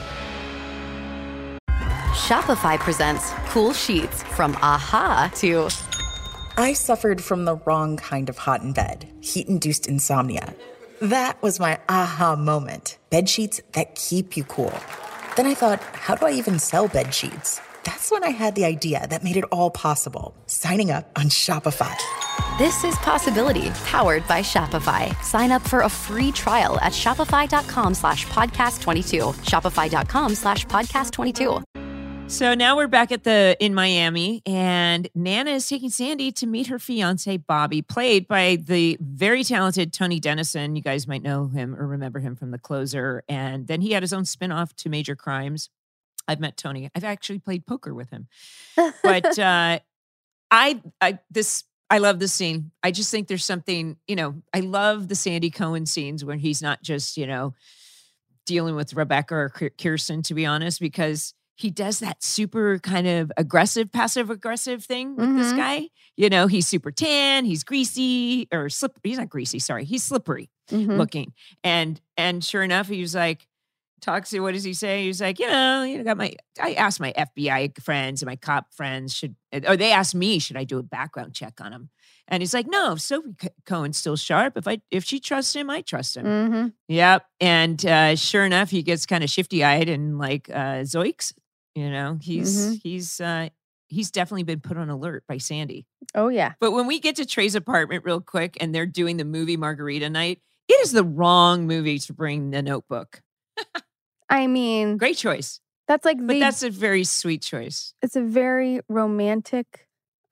Shopify presents cool sheets from AHA to I suffered from the wrong kind of hot in bed, heat-induced insomnia. That was my aha moment. Bed sheets that keep you cool. Then I thought, how do I even sell bed sheets? That's when I had the idea that made it all possible. Signing up on Shopify. This is Possibility, powered by Shopify. Sign up for a free trial at shopify.com slash podcast 22. Shopify.com slash podcast 22. So now we're back at the in Miami, and Nana is taking Sandy to meet her fiance, Bobby, played by the very talented Tony Dennison. You guys might know him or remember him from The Closer. And then he had his own spinoff to Major Crimes. I've met Tony. I've actually played poker with him. But uh, I, I this I love this scene. I just think there's something, you know, I love the Sandy Cohen scenes where he's not just, you know, dealing with Rebecca or Kirsten, to be honest, because he does that super kind of aggressive, passive aggressive thing with Mhm. this guy. You know, he's super tan, he's greasy or slip. He's not greasy. Sorry. He's slippery Mhm. looking. And, and sure enough, he was like, talks to, what does he say? He was like, you know, you know, got my, I asked my F B I friends and my cop friends should, or they asked me, should I do a background check on him? And he's like, no, if Sophie Cohen's still sharp. If I, if she trusts him, I trust him. Mhm. Yep. And uh, sure enough, he gets kind of shifty eyed and like, uh, zoiks, you know, he's, Mhm. he's, uh, he's definitely been put on alert by Sandy. Oh, yeah. But when we get to Trey's apartment real quick and they're doing the movie Margarita Night, it is the wrong movie to bring The Notebook. I mean, Great choice. that's like But the, that's a very sweet choice. it's a very romantic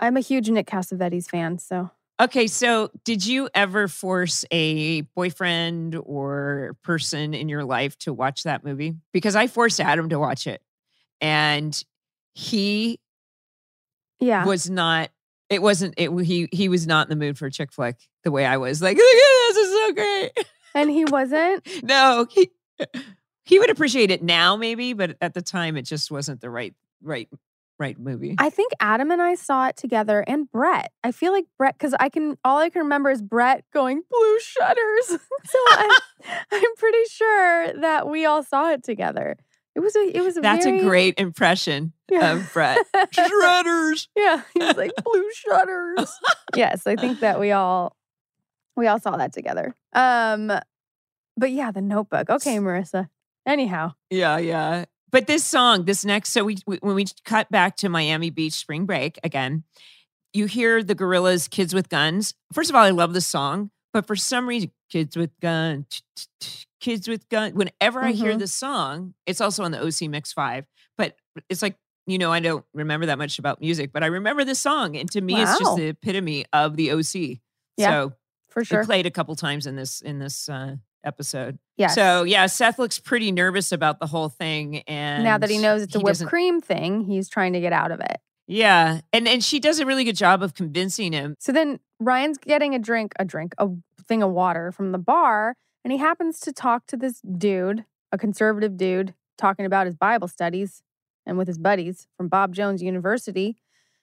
I'm a huge Nick Cassavetes fan, so. Okay, so did you ever force a boyfriend or person in your life to watch that movie? Because I forced Adam to watch it, and he Yeah. was not. It wasn't. It he he was not in the mood for a chick flick the way I was. Like, look at this, is so great. And he wasn't? No, he he would appreciate it now, maybe, but at the time, it just wasn't the right right right movie. I think Adam and I saw it together, and Brett. I feel like Brett, because I can, all I can remember is Brett going, blue shutters. So I'm, I'm pretty sure that we all saw it together. It was a, it was a That's very, a great impression Yeah. of Brett. Shredders. Yeah, he was like, blue shutters. Yes, I think that we all, we all saw that together. Um, but yeah, The Notebook. Okay, Marissa. Anyhow. Yeah, yeah. But this song, this next, so we, we when we cut back to Miami Beach spring break again, you hear the Gorillaz, Kids with Guns. First of all, I love the song, but for some reason, Kids with Guns, Kids with Guns. Whenever I hear Mhm. this song, it's also on the O C Mix five, but it's like, you know, I don't remember that much about music, but I remember this song. And to me, it's just Wow. the epitome of the O C. Yeah, So For sure. it played a couple times in this, in this uh, episode. Yes. So yeah, Seth looks pretty nervous about the whole thing, and Now that he knows it's a he whipped doesn't- cream thing, he's trying to get out of it. Yeah, and and she does a really good job of convincing him. So then Ryan's getting a drink, a drink, a thing of water from the bar, and he happens to talk to this dude, a conservative dude, talking about his Bible studies and with his buddies from Bob Jones University.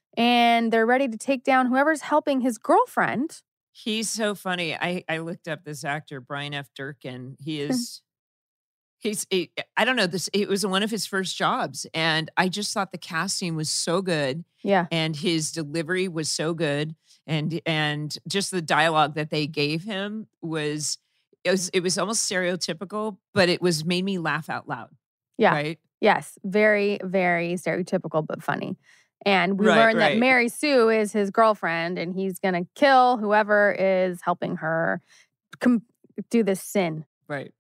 And they're ready to take down whoever's helping his girlfriend. He's so funny. I I looked up this actor Brian F. Durkin. He is. He's, he, I don't know, this, it was one of his first jobs. And I just thought the casting was so good. Yeah. And his delivery was so good. And, and just the dialogue that they gave him was, it was, it was almost stereotypical, but it was made me laugh out loud. Yeah. Right. Yes. Very, very stereotypical, but funny. And we Right, learned that right. Mary Sue is his girlfriend, and he's going to kill whoever is helping her com- do this sin. Right.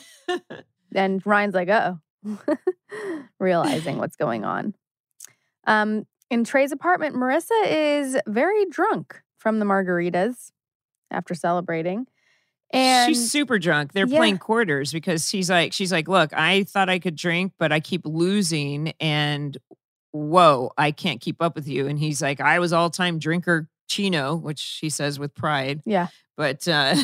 And Ryan's like, uh-oh, realizing what's going on. Um, in Trey's apartment, Marissa is very drunk from the margaritas after celebrating. And she's super drunk. They're Yeah. playing quarters because she's like, she's like, look, I thought I could drink, but I keep losing, and whoa, I can't keep up with you. And he's like, I was all time drinker Chino, which he says with pride. yeah, But uh,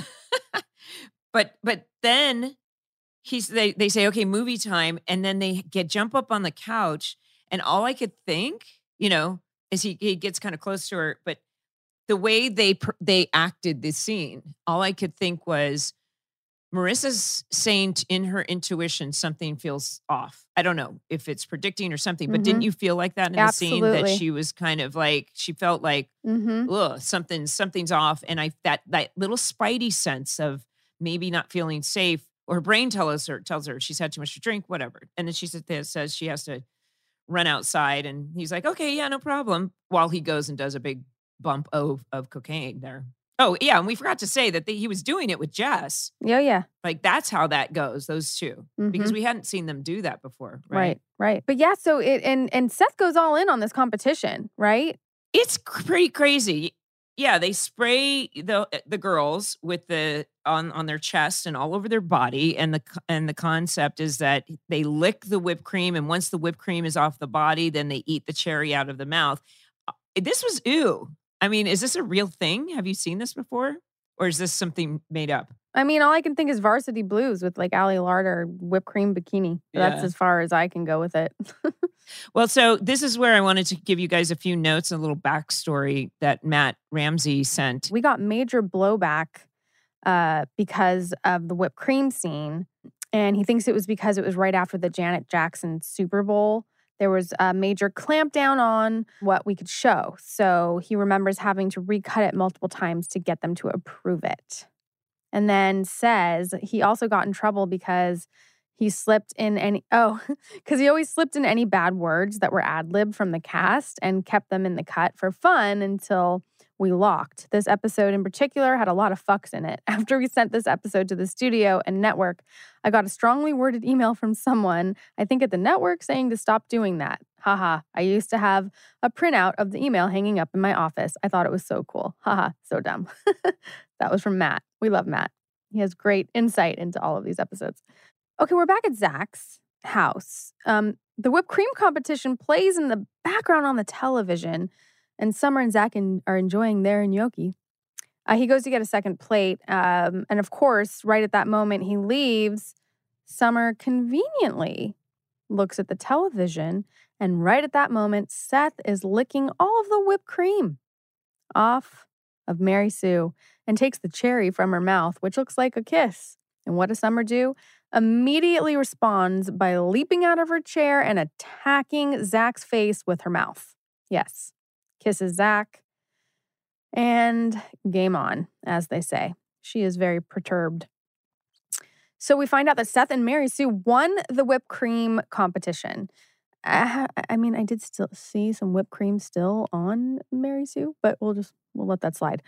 but but then he's they they say, okay, movie time, and then they get jump up on the couch, and all I could think, you know, is he he gets kind of close to her, but the way they pr- they acted this scene, all I could think was Marissa's saying t- in her intuition something feels off. I don't know if it's predicting or something, but didn't Mhm. you feel like that in the scene, that Absolutely. she was kind of like, she felt like, mm-hmm. ugh, something something's off, and I that that little spidey sense of maybe not feeling safe, or her brain tells her tells her she's had too much to drink, whatever, and then she said this, says she has to run outside, and he's like, okay, yeah, no problem, while he goes and does a big bump of of cocaine there. Oh yeah, and we forgot to say that they, he was doing it with Jess. Yeah, yeah. Like that's how that goes, those two, because Mhm. we hadn't seen them do that before, right? Right, right. But yeah, so it and and Seth goes all in on this competition, right? It's cr- pretty crazy. Yeah, they spray the the girls with the on on their chest and all over their body, and the c- and the concept is that they lick the whipped cream, and once the whipped cream is off the body, then they eat the cherry out of the mouth. Uh, This was ew. I mean, is this a real thing? Have you seen this before, or is this something made up? I mean, all I can think is Varsity Blues with like Ali Larder whipped cream bikini. That's Yeah. as far as I can go with it. Well, so this is where I wanted to give you guys a few notes and a little backstory that Matt Ramsey sent. We got major blowback uh, because of the whipped cream scene. And he thinks it was because it was right after the Janet Jackson Super Bowl. There was a major clampdown on what we could show. So he remembers having to recut it multiple times to get them to approve it. And then says he also got in trouble because he slipped in any, oh, because he always slipped in any bad words that were ad-libbed from the cast and kept them in the cut for fun until we locked. This episode in particular had a lot of fucks in it. After we sent this episode to the studio and network, I got a strongly worded email from someone, I think at the network, saying to stop doing that. Haha, I used to have a printout of the email hanging up in my office. I thought it was so cool. Haha, so dumb. That was from Matt. We love Matt. He has great insight into all of these episodes. Okay, we're back at Zach's house. Um, the whipped cream competition plays in the background on the television, and Summer and Zach in, are enjoying their gnocchi. Uh, he goes to get a second plate, um, and of course, right at that moment he leaves, Summer conveniently looks at the television, and right at that moment, Seth is licking all of the whipped cream off of Mary Sue and takes the cherry from her mouth, which looks like a kiss. And what does Summer do? Immediately responds by leaping out of her chair and attacking Zach's face with her mouth. Yes, kisses Zach. And game on, as they say. She is very perturbed. So we find out that Seth and Mary Sue won the whipped cream competition. I, I mean, I did still see some whipped cream still on Mary Sue, but we'll just, we'll let that slide.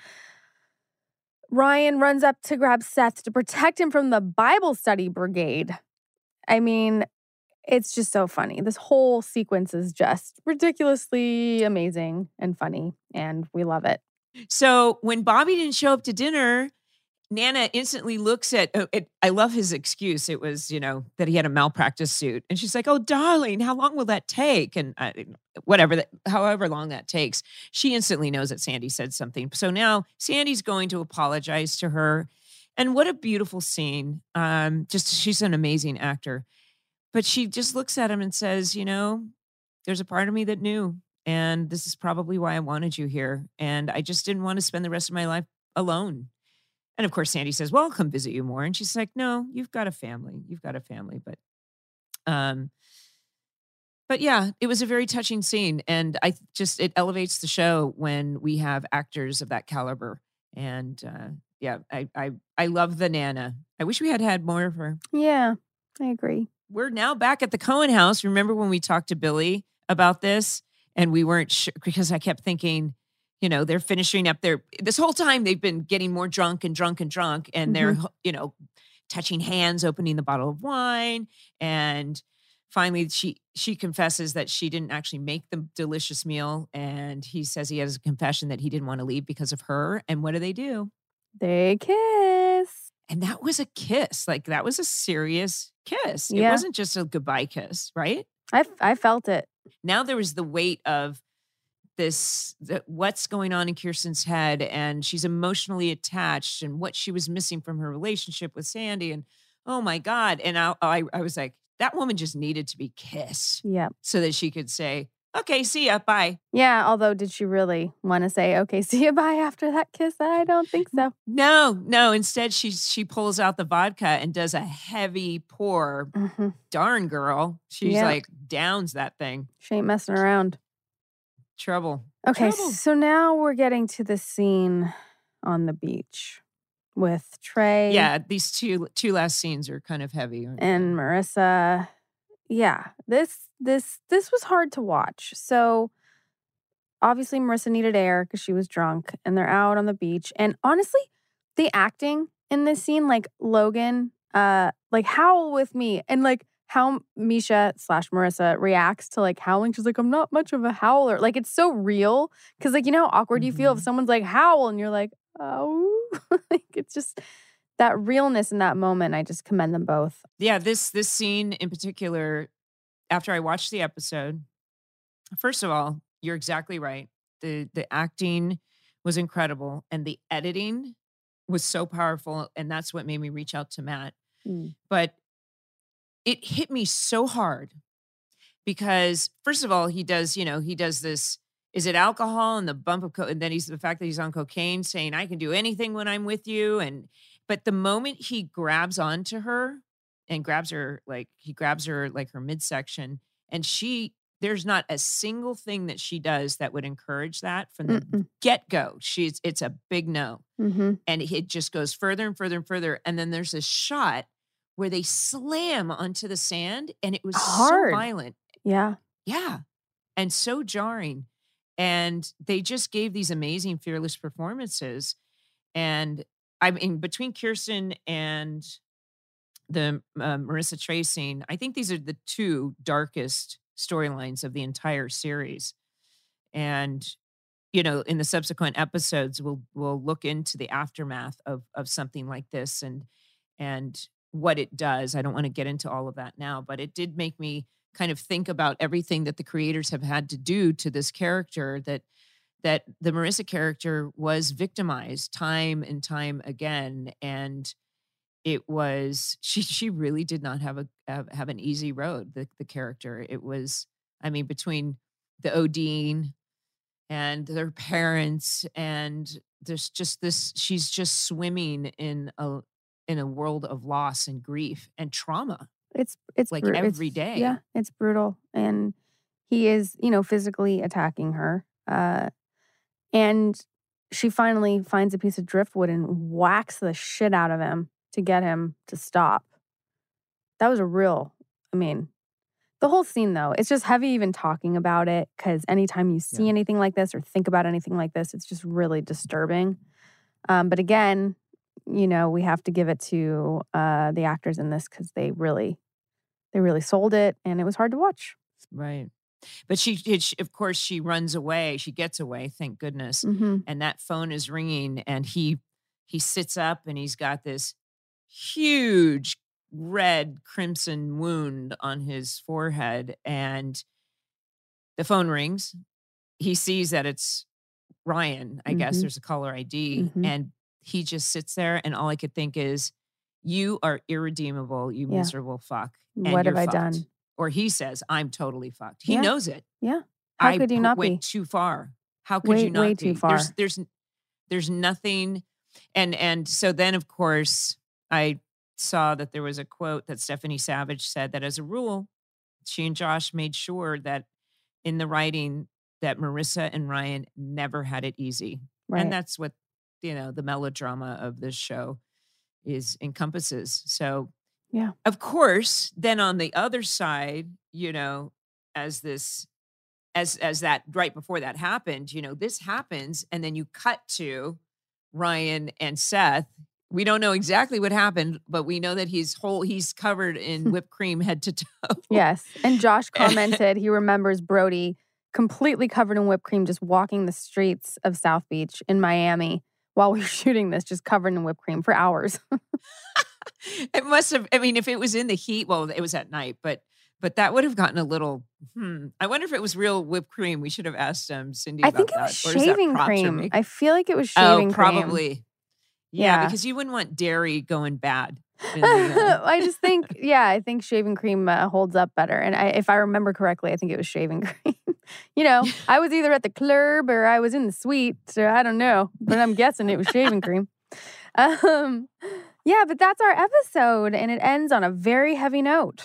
Ryan runs up to grab Seth to protect him from the Bible study brigade. I mean, it's just so funny. This whole sequence is just ridiculously amazing and funny, and we love it. So when Bobby didn't show up to dinner, Nana instantly looks at, oh, it, I love his excuse. It was, you know, that he had a malpractice suit. And she's like, oh, darling, how long will that take? And uh, whatever, that, however long that takes, she instantly knows that Sandy said something. So now Sandy's going to apologize to her. And what a beautiful scene. Um, just, she's an amazing actor. But she just looks at him and says, you know, there's a part of me that knew. And this is probably why I wanted you here. And I just didn't want to spend the rest of my life alone. And of course, Sandy says, well, I'll come visit you more. And she's like, no, you've got a family. You've got a family. But, um, but yeah, it was a very touching scene. And I just, it elevates the show when we have actors of that caliber. And, uh, yeah, I, I, I love the Nana. I wish we had had more of her. Yeah, I agree. We're now back at the Cohen house. Remember when we talked to Billy about this and we weren't sure because I kept thinking, you know, they're finishing up their, this whole time they've been getting more drunk and drunk and drunk. And Mm-hmm. they're, you know, touching hands, opening the bottle of wine. And finally she, she confesses that she didn't actually make the delicious meal. And he says he has a confession that he didn't want to leave because of her. And what do they do? They kiss. And that was a kiss. Like that was a serious kiss. It Yeah. wasn't just a goodbye kiss, right? I, I felt it. Now there was the weight of this, the, what's going on in Kirsten's head, and she's emotionally attached, and what she was missing from her relationship with Sandy, and oh my God. And I, I, I was like, that woman just needed to be kissed Yeah. so that she could say, okay, see ya, bye. Yeah, although did she really want to say, okay, see you bye after that kiss? I don't think so. No, no. Instead, she, she pulls out the vodka and does a heavy pour. Mm-hmm. Darn girl. She's Yeah. like, downs that thing. She ain't messing around. Trouble. Okay, Trouble. so now we're getting to the scene on the beach with Trey Yeah, these two two last scenes are kind of heavy. aren't they? and Marissa. Yeah, this this this was hard to watch. So obviously Marissa needed air because she was drunk, and they're out on the beach. And honestly, the acting in this scene, like Logan, uh, like howl with me, and like how Misha slash Marissa reacts to like howling. She's like, I'm not much of a howler. Like it's so real because like you know how awkward you feel if Mhm. someone's like howl and you're like, oh, like it's just that realness in that moment. I just commend them both. Yeah, this this scene in particular, after I watched the episode, first of all, you're exactly right. The the acting was incredible and the editing was so powerful, and that's what made me reach out to Matt. Mm. But it hit me so hard because first of all, he does, you know, he does this, is it alcohol and the bump of co- and then he's the fact that he's on cocaine saying I can do anything when I'm with you. And but the moment he grabs onto her and grabs her, like he grabs her like her midsection, and she, there's not a single thing that she does that would encourage that from the Mm-mm. get-go. She's it's a big no. Mm-hmm. And it just goes further and further and further. And then there's this shot where they slam onto the sand, and it was Hard. so violent. Yeah. Yeah. And so jarring. And they just gave these amazing, fearless performances. And I mean, between Kirsten and the uh, Marissa Trey scene, I think these are the two darkest storylines of the entire series. And, you know, in the subsequent episodes, we'll we'll look into the aftermath of of something like this and and what it does. I don't want to get into all of that now, but it did make me kind of think about everything that the creators have had to do to this character, that that the Marissa character was victimized time and time again. And it was, she she really did not have a have, have an easy road, the, the character. It was, I mean, between the ODing and their parents, and there's just this, she's just swimming in a in a world of loss and grief and trauma. It's it's like bru- every it's- day. Yeah, it's brutal, and he is, you know, physically attacking her. Uh, and she finally finds a piece of driftwood and whacks the shit out of him to get him to stop. That was a real. I mean, the whole scene though, it's just heavy even talking about it, because anytime you see Yeah. anything like this or think about anything like this, it's just really disturbing. Um, but again, you know, we have to give it to uh, the actors in this, because they really, they really sold it, and it was hard to watch. Right. But she, it, she, of course, she runs away. She gets away, thank goodness. Mm-hmm. And that phone is ringing, and he he sits up, and he's got this huge red crimson wound on his forehead, and the phone rings. He sees that it's Ryan. I guess Mhm. there's a caller I D, Mhm. and he just sits there, and all I could think is, "You are irredeemable, you Yeah. miserable fuck." And What you're have I fucked. done? Or he says, "I'm totally fucked." He Yeah. knows it. Yeah. How I could you pu- not went be? too far. How could Way- you not way be? too far. There's there's there's nothing, and and so then of course I saw that there was a quote that Stephanie Savage said that as a rule, she and Josh made sure that in the writing that Marissa and Ryan never had it easy, Right. and that's what, you know, the melodrama of this show is encompasses. So Yeah. of course, then on the other side, you know, as this, as as that right before that happened, you know, this happens, and then you cut to Ryan and Seth. We don't know exactly what happened, but we know that he's whole, he's covered in whipped cream head to toe. Yes. And Josh commented he remembers Brody completely covered in whipped cream, just walking the streets of South Beach in Miami while we were shooting this, just covered in whipped cream for hours. It must have, I mean, if it was in the heat, well, it was at night, but but that would have gotten a little, hmm. I wonder if it was real whipped cream. We should have asked um, Cindy I about think it that. was Or is that shaving props or cream. make- I feel like it was shaving oh, cream. probably. Yeah, Yeah. because you wouldn't want dairy going bad. in the, uh, I just think, yeah, I think shaving cream uh, holds up better. And I, if I remember correctly, I think it was shaving cream. You know, I was either at the club or I was in the suite, so I don't know, but I'm guessing it was shaving cream. Um, yeah, but that's our episode, and it ends on a very heavy note.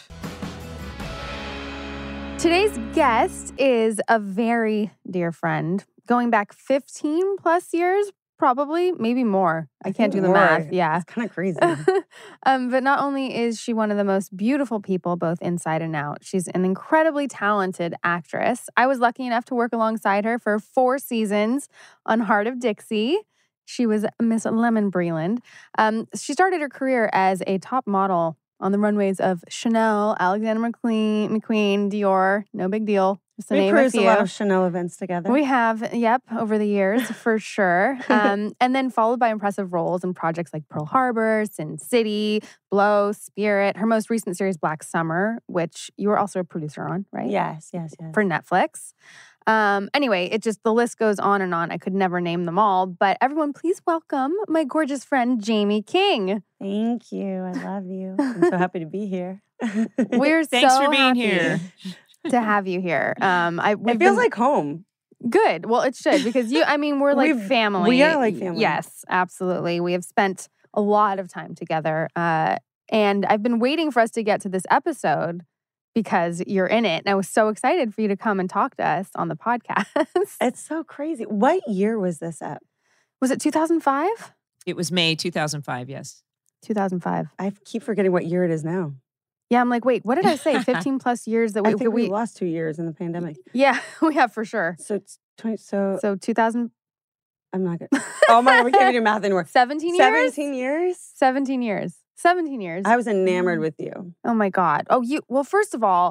Today's guest is a very dear friend, going back fifteen plus years, probably, maybe more. I, can't do the more. math. Yeah. It's kind of crazy. um, but not only is she one of the most beautiful people, both inside and out, she's an incredibly talented actress. I was lucky enough to work alongside her for four seasons on Heart of Dixie. She was Miss Lemon Breland. Um, she started her career as a top model on the runways of Chanel, Alexander McQueen, McQueen, Dior. No big deal. Just to we name a cruised a few. lot of Chanel events together. We have, yep, over the years, for sure. Um, and then followed by impressive roles in projects like Pearl Harbor, Sin City, Blow, Spirit, her most recent series, Black Summer, which you were also a producer on, right? Yes, yes, yes. For Netflix. Um, anyway, it just, the list goes on and on. I could never name them all. But everyone, please welcome my gorgeous friend, Jamie King. Thank you. I love you. I'm so happy to be here. We're Thanks so for being happy here. to have you here. Um, I, we've It feels been- like home. Good. Well, it should, because you, I mean, we're like We've- family. we are like family. Yes, absolutely. We have spent a lot of time together. Uh, and I've been waiting for us to get to this episode because you're in it. And I was so excited for you to come and talk to us on the podcast. It's so crazy. What year was this at? Was it two thousand five? It was May two thousand five, yes. two thousand five. I keep forgetting what year it is now. Yeah, I'm like, wait, what did I say? fifteen plus years that we, I think we, we lost two years in the pandemic. yeah, we have for sure. So it's twenty. So, So two thousand I'm not good. Oh my God, we can't even do math anymore. seventeen years? Seventeen years. seventeen years. seventeen years. I was enamored with you. Oh my God. Oh, you, well, first of all,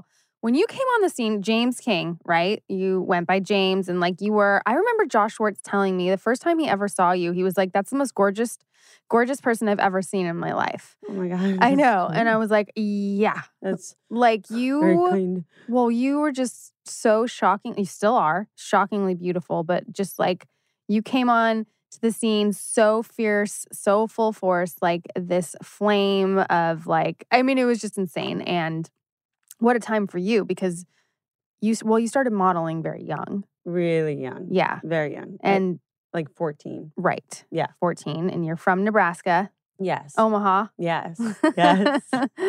when you came on the scene, James King, right? You went by James and like you were, I remember Josh Schwartz telling me the first time he ever saw you, he was like, that's the most gorgeous, gorgeous person I've ever seen in my life. Oh my God. I know. And I was like, yeah. That's like you, very kind. well, you were just so shocking. You still are shockingly beautiful, but just like you came on to the scene so fierce, so full force, like this flame of like, I mean, it was just insane. And what a time for you because you, well, you started modeling very young. Really young. Yeah. Very young. And like fourteen. Right. Yeah. fourteen. And you're from Nebraska. Yes. Omaha. Yes. Yes.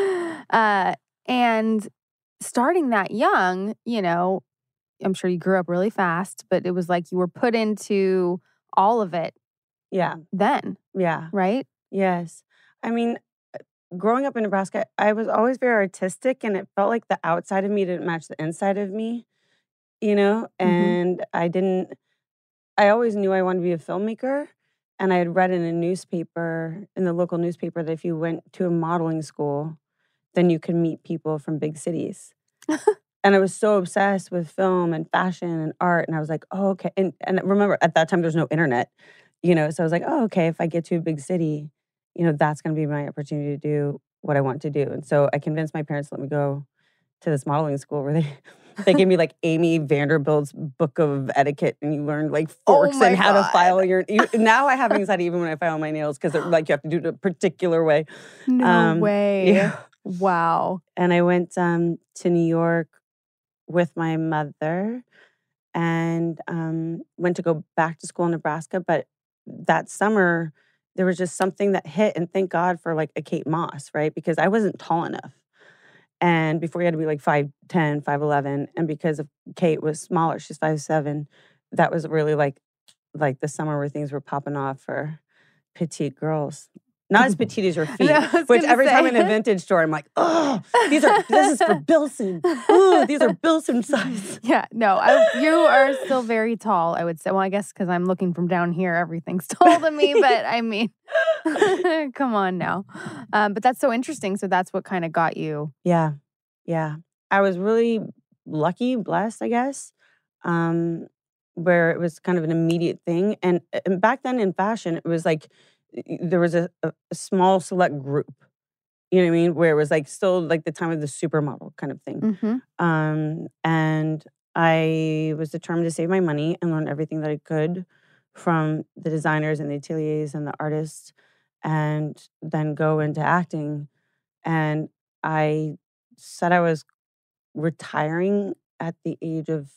uh, and starting that young, you know, I'm sure you grew up really fast, but it was like you were put into all of it. Yeah. Then. Yeah. Right? Yes. I mean, growing up in Nebraska, I was always very artistic and it felt like the outside of me didn't match the inside of me, you know? And mm-hmm. I didn't, I always knew I wanted to be a filmmaker. And I had read in a newspaper, in the local newspaper, that if you went to a modeling school, then you could meet people from big cities. And I was so obsessed with film and fashion and art. And I was like, oh, okay. And, and remember, at that time, there was no internet, you know? So I was like, oh, okay, if I get to a big city, you know, that's going to be my opportunity to do what I want to do. And so I convinced my parents to let me go to this modeling school where they they gave me like Amy Vanderbilt's book of etiquette and you learn like forks oh and how God. to file your... You, now I have anxiety even when I file my nails because like you have to do it a particular way. No um, way. Yeah. Wow. And I went um, to New York with my mother and um, went to go back to school in Nebraska. But that summer, there was just something that hit, and thank God for like a Kate Moss, right? Because I wasn't tall enough. And before you had to be like five ten, five eleven. And because of Kate was smaller, she's five seven, that was really like like the summer where things were popping off for petite girls. Not as petite as your feet, No, which every say. time in a vintage store, I'm like, oh, these are, this is for Bilson. Ooh, these are Bilson size. Yeah, no, I, you are still very tall, I would say. Well, I guess because I'm looking from down here, everything's tall to me, but I mean, come on now. Um, but that's so interesting. So that's what kind of got you. Yeah, yeah. I was really lucky, blessed, I guess, um, where it was kind of an immediate thing. And, and back then in fashion, it was like, there was a, a, a small select group, you know what I mean? Where it was like still like the time of the supermodel kind of thing. Mm-hmm. Um, and I was determined to save my money and learn everything that I could from the designers and the ateliers and the artists and then go into acting. And I said I was retiring at the age of,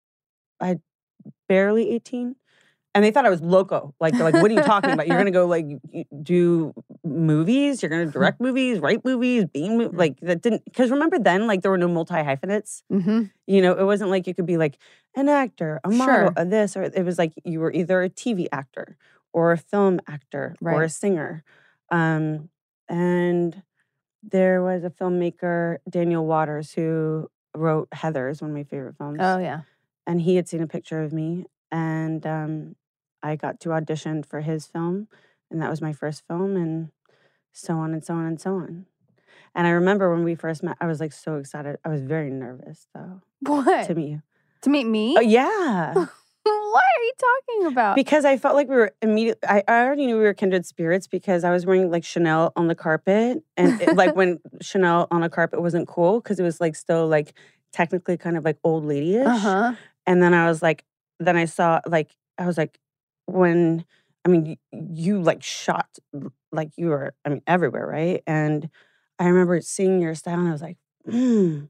I barely eighteen. And they thought I was loco. Like, they're like, what are you talking about? You're going to go, like, do movies? You're going to direct movies, write movies, be mo-? Like, that didn't... Because remember then, like, there were no multi-hyphenates. Mm-hmm. You know, it wasn't like you could be, like, an actor, a model, Sure. a this, or... It was like you were either a T V actor or a film actor Right. or a singer. Um, and there was a filmmaker, Daniel Waters, who wrote Heathers, one of my favorite films. Oh, yeah. And he had seen a picture of me. And... Um, I got to audition for his film, and that was my first film, and so on and so on and so on. And I remember when we first met, I was like so excited. I was very nervous, though. What? To meet you. To meet me? Oh, yeah. What are you talking about? Because I felt like we were immediately, I, I already knew we were kindred spirits because I was wearing like Chanel on the carpet. And it, like when Chanel on a carpet wasn't cool, because it was like still like technically kind of like old lady-ish. Uh-huh. And then I was like, then I saw like, I was like, when, I mean, you, you like shot, like you were, I mean, everywhere, right? And I remember seeing your style and I was like, hmm,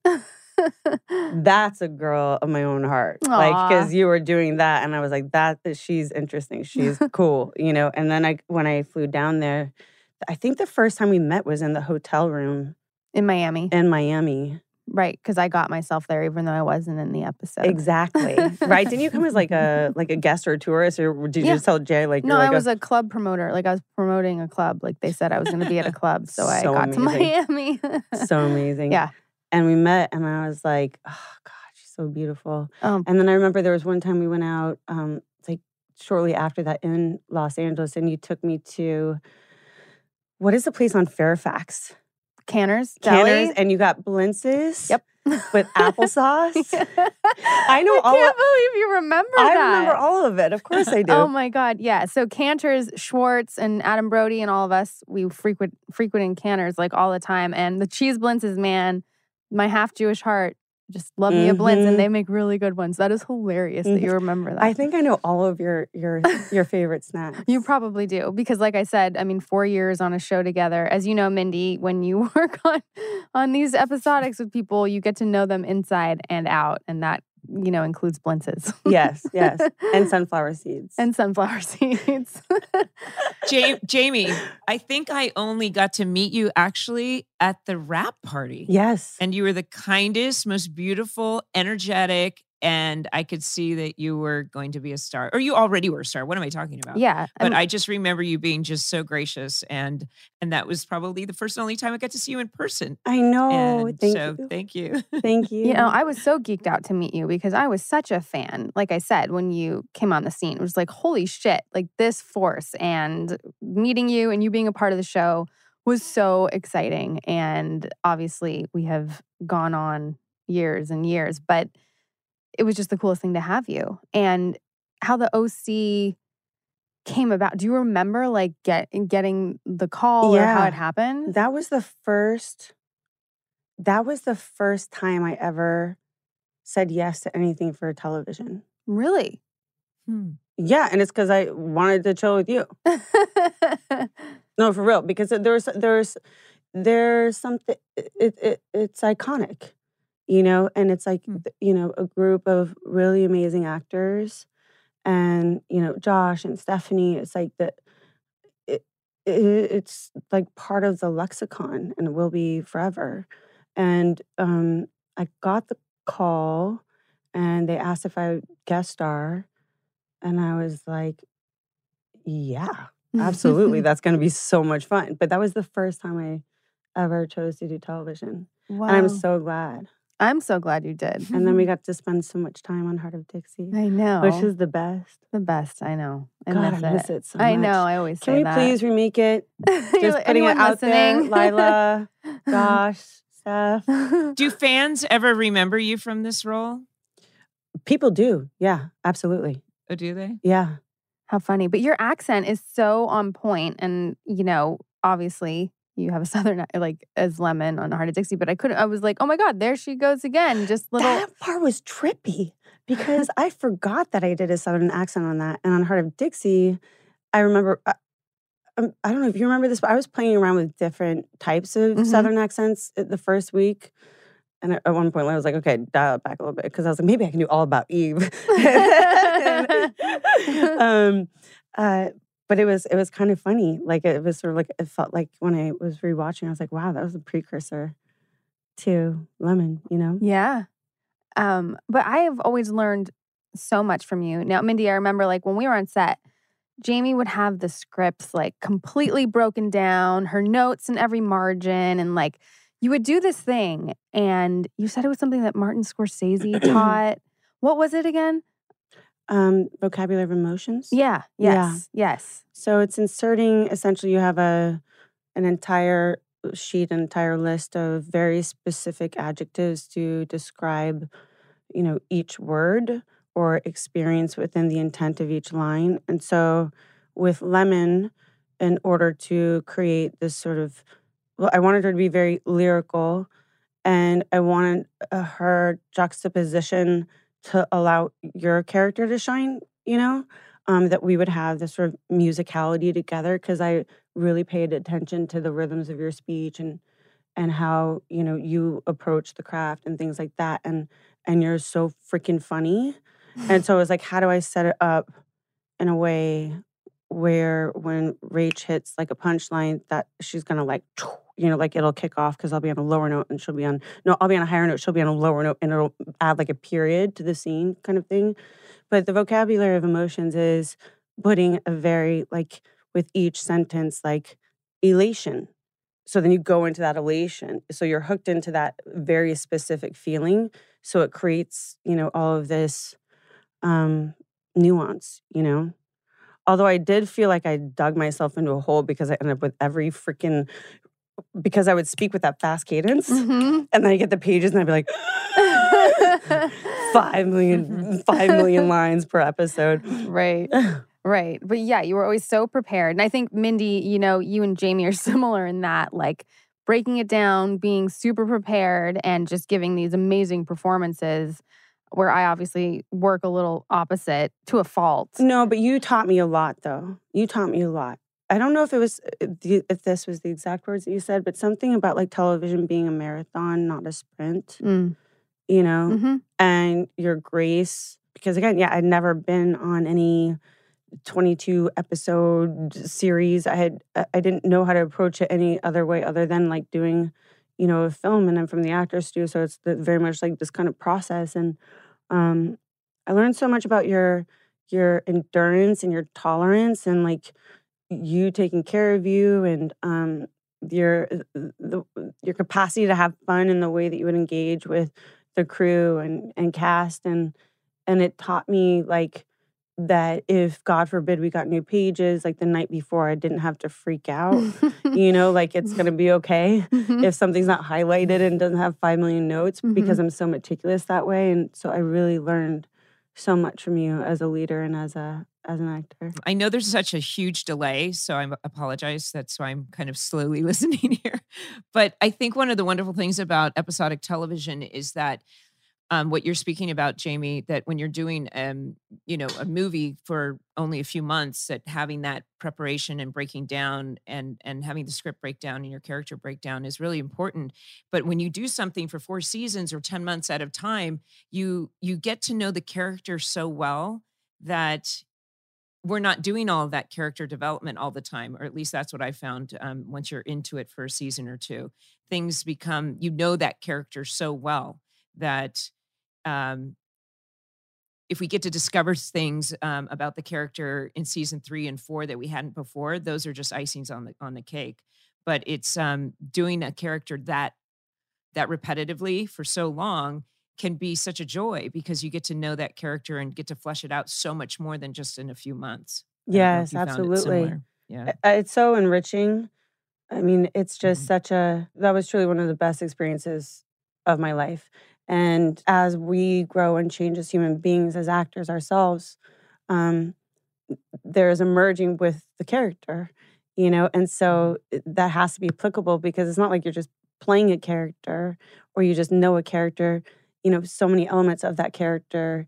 that's a girl of my own heart. Aww. Like, because you were doing that and I was like, that, she's interesting. She's cool, you know? And then I, when I flew down there, I think the first time we met was in the hotel room. In Miami. In Miami. Right, because I got myself there even though I wasn't in the episode. Exactly. Right? Didn't you come as like a like a guest or a tourist, or did you Yeah. just tell Jay like? No, you're like I was a, a club promoter. Like I was promoting a club. Like they said I was going to be at a club, so, I So got to amazing. Miami. so amazing. Yeah. And we met, and I was like, oh God, she's so beautiful. Um, And then I remember there was one time we went out, um, like shortly after that in Los Angeles, and you took me to, what is the place on Fairfax? Canner's Deli. Canner's, and you got Blintz's. Yep. With applesauce. I know I all. can't believe you remember I that. remember all of it. Of course I do. Oh my God, yeah. So Cantor's, Schwartz, and Adam Brody, and all of us, we frequent frequenting Cantor's like all the time. And the cheese Blintz's, man, my half Jewish heart just love me a Blintz, Mhm. and they make really good ones. That is hilarious that you remember that. I think I know all of your your your favorite snacks. You probably do. Because like I said, I mean, four years on a show together. As you know, Mindy, when you work on, on these episodics with people, you get to know them inside and out. And that, you know, includes Blintz's. Yes, yes. And sunflower seeds. And sunflower seeds. Ja- Jamie, I think I only got to meet you actually at the wrap party. Yes. And you were the kindest, most beautiful, energetic, and I could see that you were going to be a star. Or you already were a star. What am I talking about? Yeah. But I'm- I just remember you being just so gracious, and and that was probably the first and only time I got to see you in person. I know. And Thank so you. thank you. Thank you. You know, I was so geeked out to meet you because I was such a fan. Like I said, when you came on the scene, it was like, holy shit, like this force. And meeting you and you being a part of the show was so exciting. And obviously, we have gone on years and years, but it was just the coolest thing to have you. And how the O C came about. Do you remember like get, getting the call or how Yeah. it happened? That was the first that was the first time I ever said yes to anything for television. Really? Hmm. Yeah, and it's because I wanted to chill with you. No, for real, because there's there's there's something it, it it's iconic, you know, and it's like Hmm. you know a group of really amazing actors, and you know Josh and Stephanie. It's like that. It, it it's like part of the lexicon, and it will be forever. And um, I got the call, and they asked if I would guest star, and I was like, yeah. Absolutely. That's going to be so much fun. But that was the first time I ever chose to do television. Wow. And I'm so glad. I'm so glad you did. And then we got to spend so much time on Heart of Dixie, I know. which is the best. the best. I know. I God, miss I it. miss it so I much. know. I always Can say we that. please remake it? You're Just like, putting it anyone out there. listening? Lila, Josh, Steph. Do fans ever remember you from this role? People do. Yeah, absolutely. Oh, do they? Yeah. How funny. But your accent is so on point. And, you know, obviously you have a Southern, like as Lemon on Heart of Dixie, but I couldn't, I was like, oh my God, there she goes again. Just little. That part was trippy because I forgot that I did a Southern accent on that. And on Heart of Dixie, I remember, I, um, I don't know if you remember this, but I was playing around with different types of Mhm. Southern accents at the first week. And at one point, I was like, okay, dial it back a little bit. Because I was like, maybe I can do All About Eve. um, uh, but it was it was kind of funny. Like, it was sort of like, it felt like when I was rewatching, I was like, wow, that was a precursor to Lemon, you know? Yeah. Um, but I have always learned so much from you. Now, Mindy, I remember like when we were on set, Jamie would have the scripts like completely broken down, her notes in every margin, and like you would do this thing, and you said it was something that Martin Scorsese taught. What was it again? Um, vocabulary of emotions. Yeah, Yeah. yes, yes. So it's inserting, essentially you have a an entire sheet, an entire list of very specific adjectives to describe, you know, each word or experience within the intent of each line. And so with Lemon, in order to create this sort of, well, I wanted her to be very lyrical, and I wanted uh, her juxtaposition to allow your character to shine, you know, um, that we would have this sort of musicality together, because I really paid attention to the rhythms of your speech and and how, you know, you approach the craft and things like that. And and you're so freaking funny. And so it was like, how do I set it up in a way where when Rach hits like a punchline that she's gonna like, you know, like it'll kick off because I'll be on a lower note and she'll be on, no, I'll be on a higher note, she'll be on a lower note, and it'll add like a period to the scene kind of thing. But the vocabulary of emotions is putting a very, like, with each sentence, like elation. So then you go into that elation. So you're hooked into that very specific feeling. So it creates, you know, all of this um, nuance, you know? Although I did feel like I dug myself into a hole because I ended up with every freaking because I would speak with that fast cadence, Mhm. and then I get the pages, and I'd be like, five million, five million lines per episode. Right. Right. But yeah, you were always so prepared. And I think, Mindy, you know, you and Jamie are similar in that, like, breaking it down, being super prepared, and just giving these amazing performances, where I obviously work a little opposite to a fault. No, but you taught me a lot, though. You taught me a lot. I don't know if it was uh, the- if this was the exact words that you said, but something about like television being a marathon, not a sprint. Mm. You know, Mm-hmm. and your grace. Because again, yeah, I'd never been on any twenty-two episode series. I had I I didn't know how to approach it any other way other than like doing, you know, a film, and I'm from the actors studio, so it's the, very much like this kind of process. And um, I learned so much about your your endurance and your tolerance, and like you taking care of you, and um, your the, your capacity to have fun in the way that you would engage with the crew and and cast, and and it taught me like that if God forbid we got new pages like the night before, I didn't have to freak out. You know, like it's gonna be okay Mhm. if something's not highlighted and doesn't have five million notes because Mhm. I'm so meticulous that way. And so I really learned so much from you as a leader and as a as an actor. I know there's such a huge delay, so I apologize. That's why I'm kind of slowly listening here. But I think one of the wonderful things about episodic television is that um, what you're speaking about, Jamie, that when you're doing, um, you know, a movie for only a few months, that having that preparation and breaking down and and having the script break down and your character break down is really important. But when you do something for four seasons or ten months at a time, you you get to know the character so well that we're not doing all of that character development all the time, or at least that's what I found. Um, once you're into it for a season or two, things become, you know, that character so well that um, if we get to discover things um, about the character in season three and four that we hadn't before, those are just icings on the on the cake. But it's um, doing a character that that repetitively for so long can be such a joy because you get to know that character and get to flesh it out so much more than just in a few months. I don't know if Yes, you found it absolutely. similar. Yeah. I- I- It's so enriching. I mean, it's just Mhm. such a, that was truly one of the best experiences of my life. And as we grow and change as human beings, as actors ourselves, um, there's emerging with the character, you know? And so it- that has to be applicable because it's not like you're just playing a character or you just know a character. You know, so many elements of that character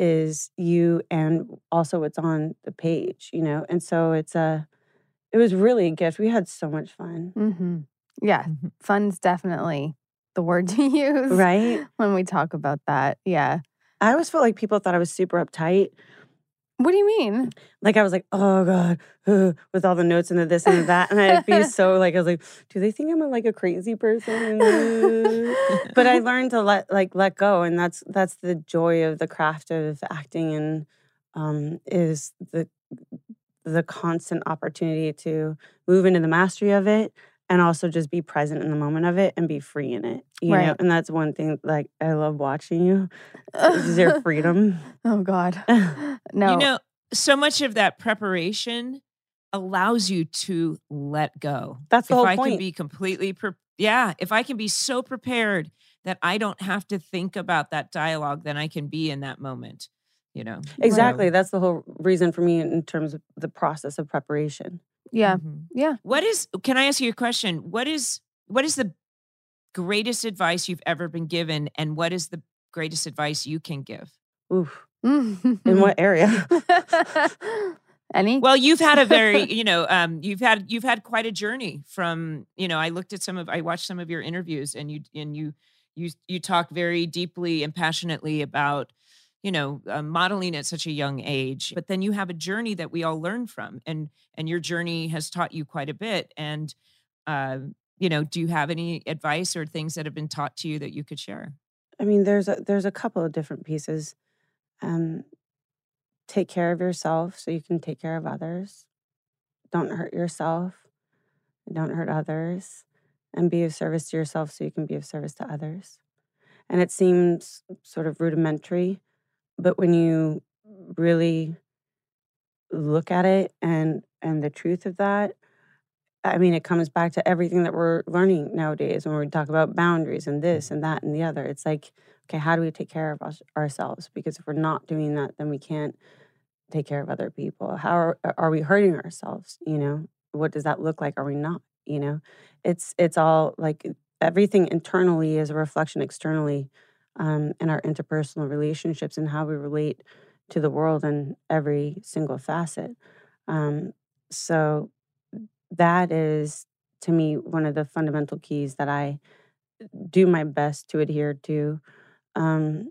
is you and also it's on the page, you know? And so it's a, it was really a gift. We had so much fun. Mm-hmm. Yeah, Mhm. fun's definitely the word to use Right? when we talk about that. Yeah. I always felt like people thought I was super uptight. What do you mean? Like I was like, oh God, uh, with all the notes and the this and the that. And I'd be so like, I was like, do they think I'm a, like a crazy person? Uh, but I learned to let like let go. And that's that's the joy of the craft of acting, and um, is the the constant opportunity to move into the mastery of it and also just be present in the moment of it and be free in it. You know? Right. And that's one thing like I love watching you. Is your freedom. Oh, God. No. You know, so much of that preparation allows you to let go. That's the if whole I point. can be completely, pre- yeah, if I can be so prepared that I don't have to think about that dialogue, then I can be in that moment, you know? Exactly. So, That's the whole reason for me in terms of the process of preparation. Yeah. mhm. Yeah. What is, can I ask you a question? What is, what is the greatest advice you've ever been given, and what is the greatest advice you can give? Oof. In In what area? Any? Well, you've had a very, you know, um, you've had you've had quite a journey from, you know, I looked at some of, I watched some of your interviews, and you and you you you talk very deeply and passionately about, you know, uh, modeling at such a young age. But then you have a journey that we all learn from, and and your journey has taught you quite a bit. And, uh, you know, do you have any advice or things that have been taught to you that you could share? I mean, there's a there's a couple of different pieces. Um, take care of yourself so you can take care of others. Don't hurt yourself. Don't hurt others. And be of service to yourself so you can be of service to others. And it seems sort of rudimentary, but when you really look at it and and the truth of that, I mean, it comes back to everything that we're learning nowadays when we talk about boundaries and this and that and the other. It's like, okay, how do we take care of us, ourselves? Because if we're not doing that, then we can't take care of other people. How are, are we hurting ourselves? You know, what does that look like? Are we not? You know, it's it's all like everything internally is a reflection externally um, in our interpersonal relationships and how we relate to the world in every single facet. Um, so that is, to me, one of the fundamental keys that I do my best to adhere to. Um,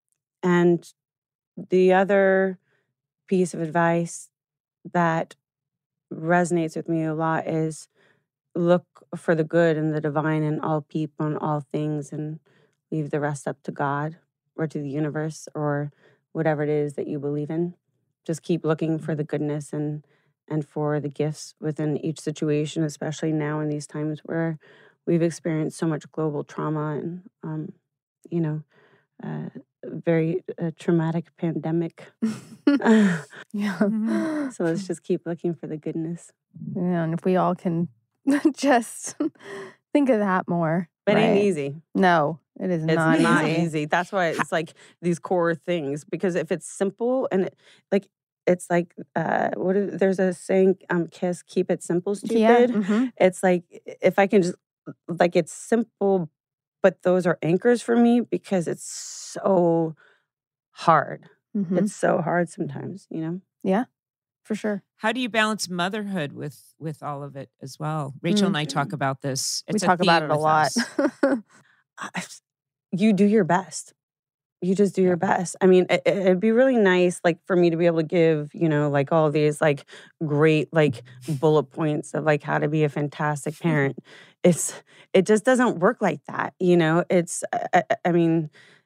and the other piece of advice that resonates with me a lot is look for the good and the divine in all people and all things and leave the rest up to God or to the universe or whatever it is that you believe in. Just keep looking for the goodness and and for the gifts within each situation, especially now in these times where we've experienced so much global trauma and, um, you know, uh, very uh, traumatic pandemic. Yeah. Mhm. So let's just keep looking for the goodness. Yeah, and if we all can just think of that more. But it right? ain't easy. No, it is It's not, not easy. easy. That's why it's like these core things. Because if it's simple and it, like it's like uh, what is, there's a saying, um, "Kiss, keep it simple, stupid." Yeah. hmm It's like if I can just like it's simple, but those are anchors for me because it's so hard. hmm It's so hard sometimes, you know. Yeah, for sure. How do you balance motherhood with with all of it as well? Rachel and I talk about this. We It's talk about it theme a with lot. us. I- You do your best. You just do Yeah. your best. I mean, it, it'd be really nice, like, for me to be able to give, you know, like all these, like, great, like, bullet points of, like, how to be a fantastic parent. It's, it just doesn't work like that, you know? It's, I, I- I mean,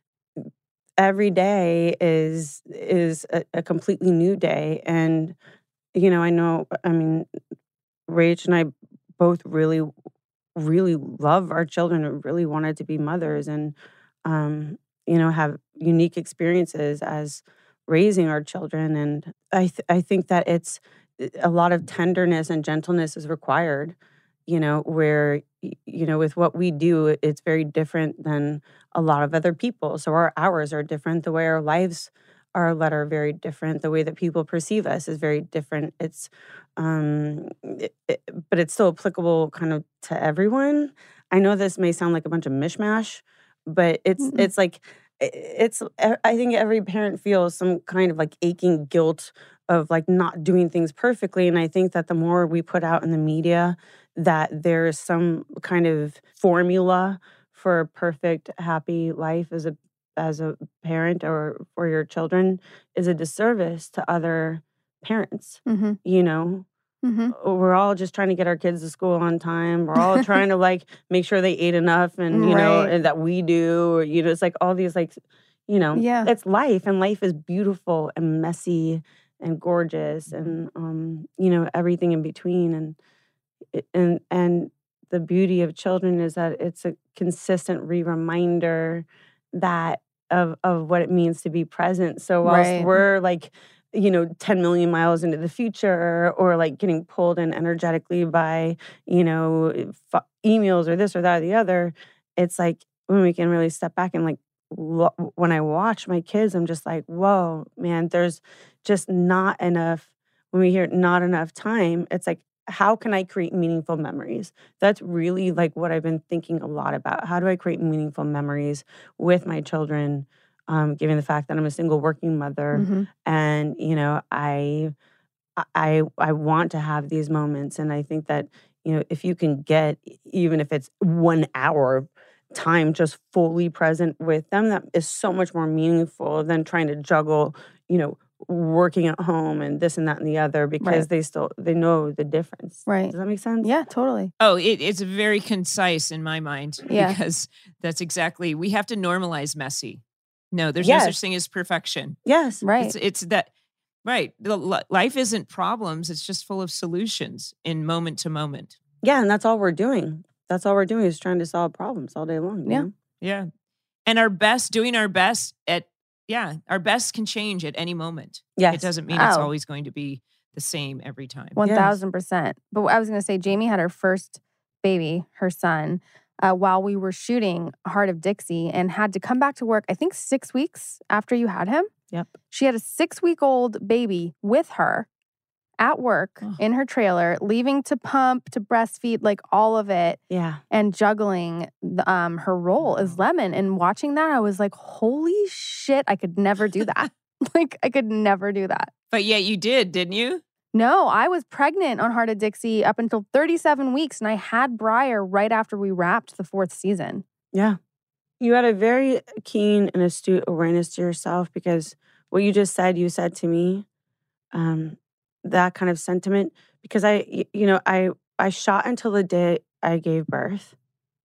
every day is, is a, a completely new day. And, you know, I know, I mean, Rach and I both really, really love our children and really wanted to be mothers and, um, you know, have unique experiences as raising our children. And I, th- I think that it's a lot of tenderness and gentleness is required, you know, where, y- you know, with what we do, it's very different than a lot of other people. So our hours are different. The way our lives are led are very different. The way that people perceive us is very different. It's, um, it, it- but it's still applicable kind of to everyone. I know this may sound like a bunch of mishmash, but it's Mm-mm. it's like i- it's e- I think every parent feels some kind of like aching guilt of like not doing things perfectly. And I think that the more we put out in the media that there's some kind of formula for a perfect happy life as a as a parent or for your children is a disservice to other parents. hmm You know, hmm we're all just trying to get our kids to school on time. We're all trying to like make sure they ate enough and, you know, Right. and that we do, or, you know, it's like all these like, you know, Yeah. it's life and life is beautiful and messy and gorgeous and, um, you know, everything in between. And, it- and, and the beauty of children is that it's a consistent re-reminder that of, of what it means to be present. So whilst Right. we're like, you know, ten million miles into the future or like getting pulled in energetically by, you know, f- emails or this or that or the other, it's like when we can really step back and like, lo- when I watch my kids, I'm just like, whoa, man, there's just not enough. When we hear not enough time, it's like, how can I create meaningful memories? That's really like what I've been thinking a lot about. How do I create meaningful memories with my children? Um, given the fact that I'm a single working mother, hmm and you know I I I want to have these moments, and I think that you know if you can get even if it's one hour of time just fully present with them, that is so much more meaningful than trying to juggle you know working at home and this and that and the other because Right. they still they know the difference. Right. Does that make sense? Yeah, totally. Oh, it, it's very concise in my mind Yeah. because that's exactly, we have to normalize messy. No, there's no such Yes. thing as perfection. Yes. Right. It's it's that right. The li- Life isn't problems. It's just full of solutions in moment to moment. Yeah, and that's all we're doing. That's all we're doing is trying to solve problems all day long. you Yeah. know? Yeah. And our best, doing our best at, yeah, our best can change at any moment. Yes. It doesn't mean it's Oh. always going to be the same every time. one thousand percent. But I was going to say, Jamie had her first baby, her son, uh, while we were shooting Heart of Dixie and had to come back to work, I think six weeks after you had him. Yep. She had a six-week-old baby with her at work Oh. in her trailer, leaving to pump, to breastfeed, like all of it, Yeah. and juggling the, um, her role as Lemon. And watching that, I was like, holy shit, I could never do that. Like, I could never do that. But yet you did, didn't you? No, I was pregnant on Heart of Dixie up until thirty-seven weeks, and I had Briar right after we wrapped the fourth season. Yeah. You had a very keen and astute awareness to yourself because what you just said, you said to me, um, that kind of sentiment, because I, y- you know, I, I shot until the day I gave birth.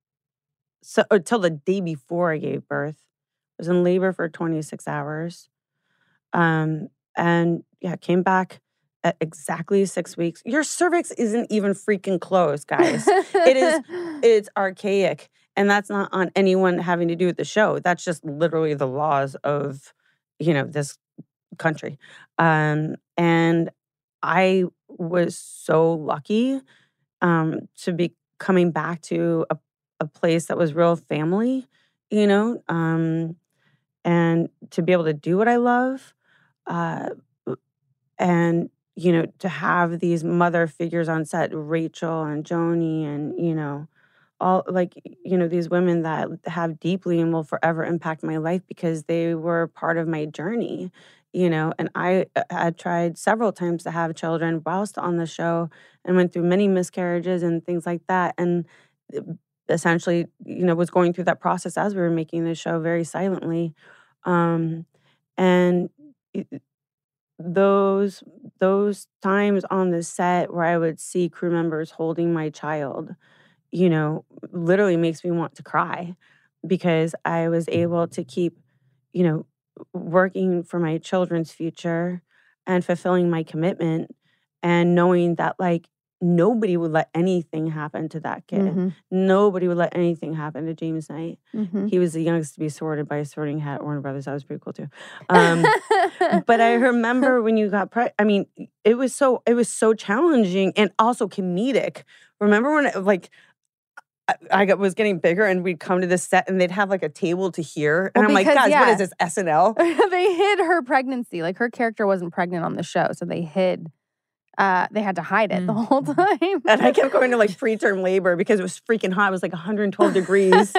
So until the day before I gave birth. I was in labor for twenty-six hours. Um, and yeah, came back at exactly six weeks. Your cervix isn't even freaking closed, guys. It is, it's archaic. And that's not on anyone having to do with the show. That's just literally the laws of, you know, this country. Um, and I was so lucky um, to be coming back to a, a place that was real family, you know, um, and to be able to do what I love. Uh, and, you know, to have these mother figures on set, Rachel and Joni and, you know, all like, you know, these women that have deeply and will forever impact my life because they were part of my journey, you know, and I uh, had tried several times to have children whilst on the show and went through many miscarriages and things like that. And uh, essentially, you know, was going through that process as we were making the show very silently. Um, and it- those those times on the set where I would see crew members holding my child, you know, literally makes me want to cry because I was able to keep, you know, working for my children's future and fulfilling my commitment and knowing that like nobody would let anything happen to that kid. Mhm, Nobody would let anything happen to James Knight. mhm. He was the youngest to be sorted by a sorting hat at Warner Brothers. That was pretty cool too. Um, but I remember when you got pregnant, I mean, it was so it was so challenging and also comedic. Remember when it, like I, I got, was getting bigger and we'd come to this set and they'd have like a table to hear. And Well, I'm like, because, guys, yeah. what is this, S N L? They hid her pregnancy. Like, her character wasn't pregnant on the show, so they hid. Uh, they had to hide it the Mm. whole time. And I kept going to like preterm labor because it was freaking hot. It was like one hundred twelve degrees.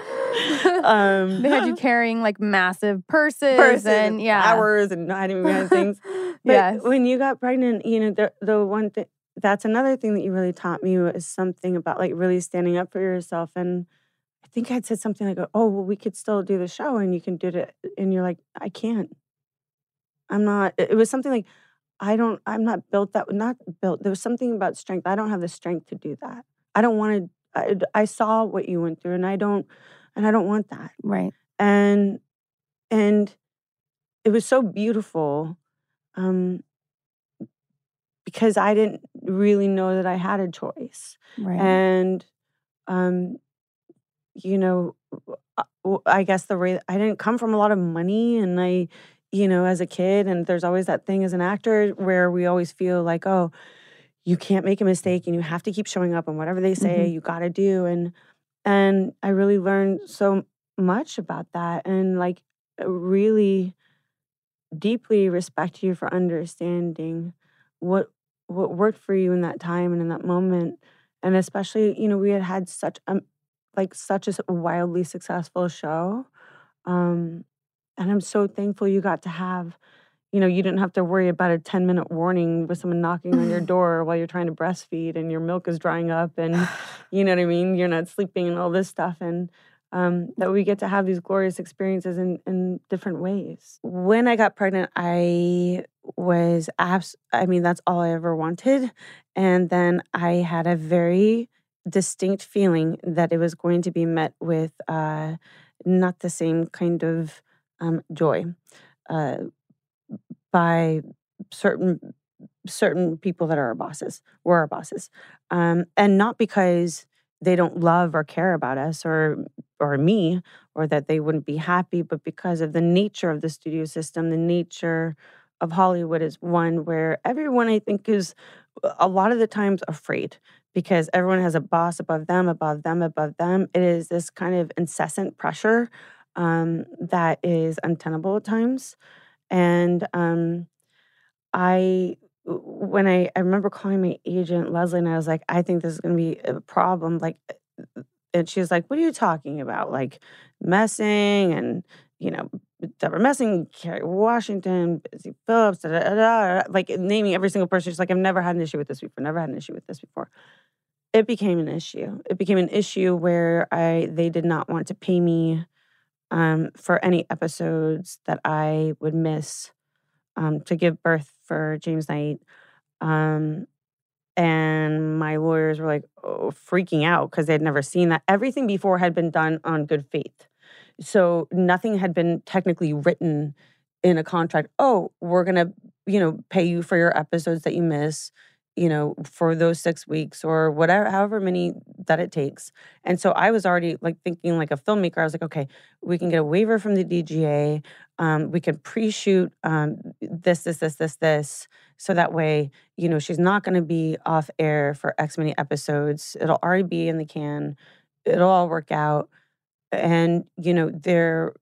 Um, They had you carrying like massive purses, Purses and yeah, flowers and hiding behind things. But yes. when you got pregnant, you know, the the one thing that's another thing that you really taught me was something about like really standing up for yourself. And I think I'd said something like, "Oh, well, we could still do the show, and you can do it." And you're like, "I can't. I'm not." It it was something like, "I don't. I'm not built that. Not built." There was something about strength. I don't have the strength to do that. I don't want to. I, I saw what you went through, and I don't. And I don't want that. Right. And and it was so beautiful. Um, because I didn't really know that I had a choice. Right. And, um, you know, uh, w- I guess the way I didn't come from a lot of money and I, you know, as a kid, and there's always that thing as an actor where we always feel like, oh, you can't make a mistake and you have to keep showing up and whatever they say, Mhm. you got to do. And, and I really learned so much about that and like really deeply respect you for understanding what what worked for you in that time and in that moment. And especially, you know, we had had such um like such a s- wildly successful show. Um, and I'm so thankful you got to have, you know, you didn't have to worry about a ten minute warning with someone knocking on your door while you're trying to breastfeed and your milk is drying up and you know what I mean? You're not sleeping and all this stuff. And um, that we get to have these glorious experiences in, in different ways. When I got pregnant, I was abs- I mean, that's all I ever wanted. And then I had a very distinct feeling that it was going to be met with uh, not the same kind of um, joy uh, by certain certain people that are our bosses, were our bosses, um, and not because they don't love or care about us or or me or that they wouldn't be happy, but because of the nature of the studio system, the nature of Hollywood is one where everyone, I think, is a lot of the times afraid because everyone has a boss above them, above them, above them. It is this kind of incessant pressure um, that is untenable at times. And um, I, when I, I remember calling my agent, Leslie, and I was like, I think this is going to be a problem. Like, and she was like, what are you talking about? Like Messing and, you know, Deborah Messing, Kerry Washington, Busy Phillips, da, da, da, da, like naming every single person. She's like, I've never had an issue with this before, never had an issue with this before. It became an issue. It became an issue where I they did not want to pay me um, for any episodes that I would miss um, to give birth for James Knight. Um, and my lawyers were like oh, freaking out because they'd never seen that. Everything before had been done on good faith. So nothing had been technically written in a contract. Oh, we're going to, you know, pay you for your episodes that you miss, you know, for those six weeks or whatever, however many that it takes. And so I was already like thinking like a filmmaker. I was like, okay, we can get a waiver from the D G A. Um, we can pre-shoot um, this, this, this, this, this. So that way, you know, she's not going to be off air for X many episodes. It'll already be in the can. It'll all work out. And, you know, there,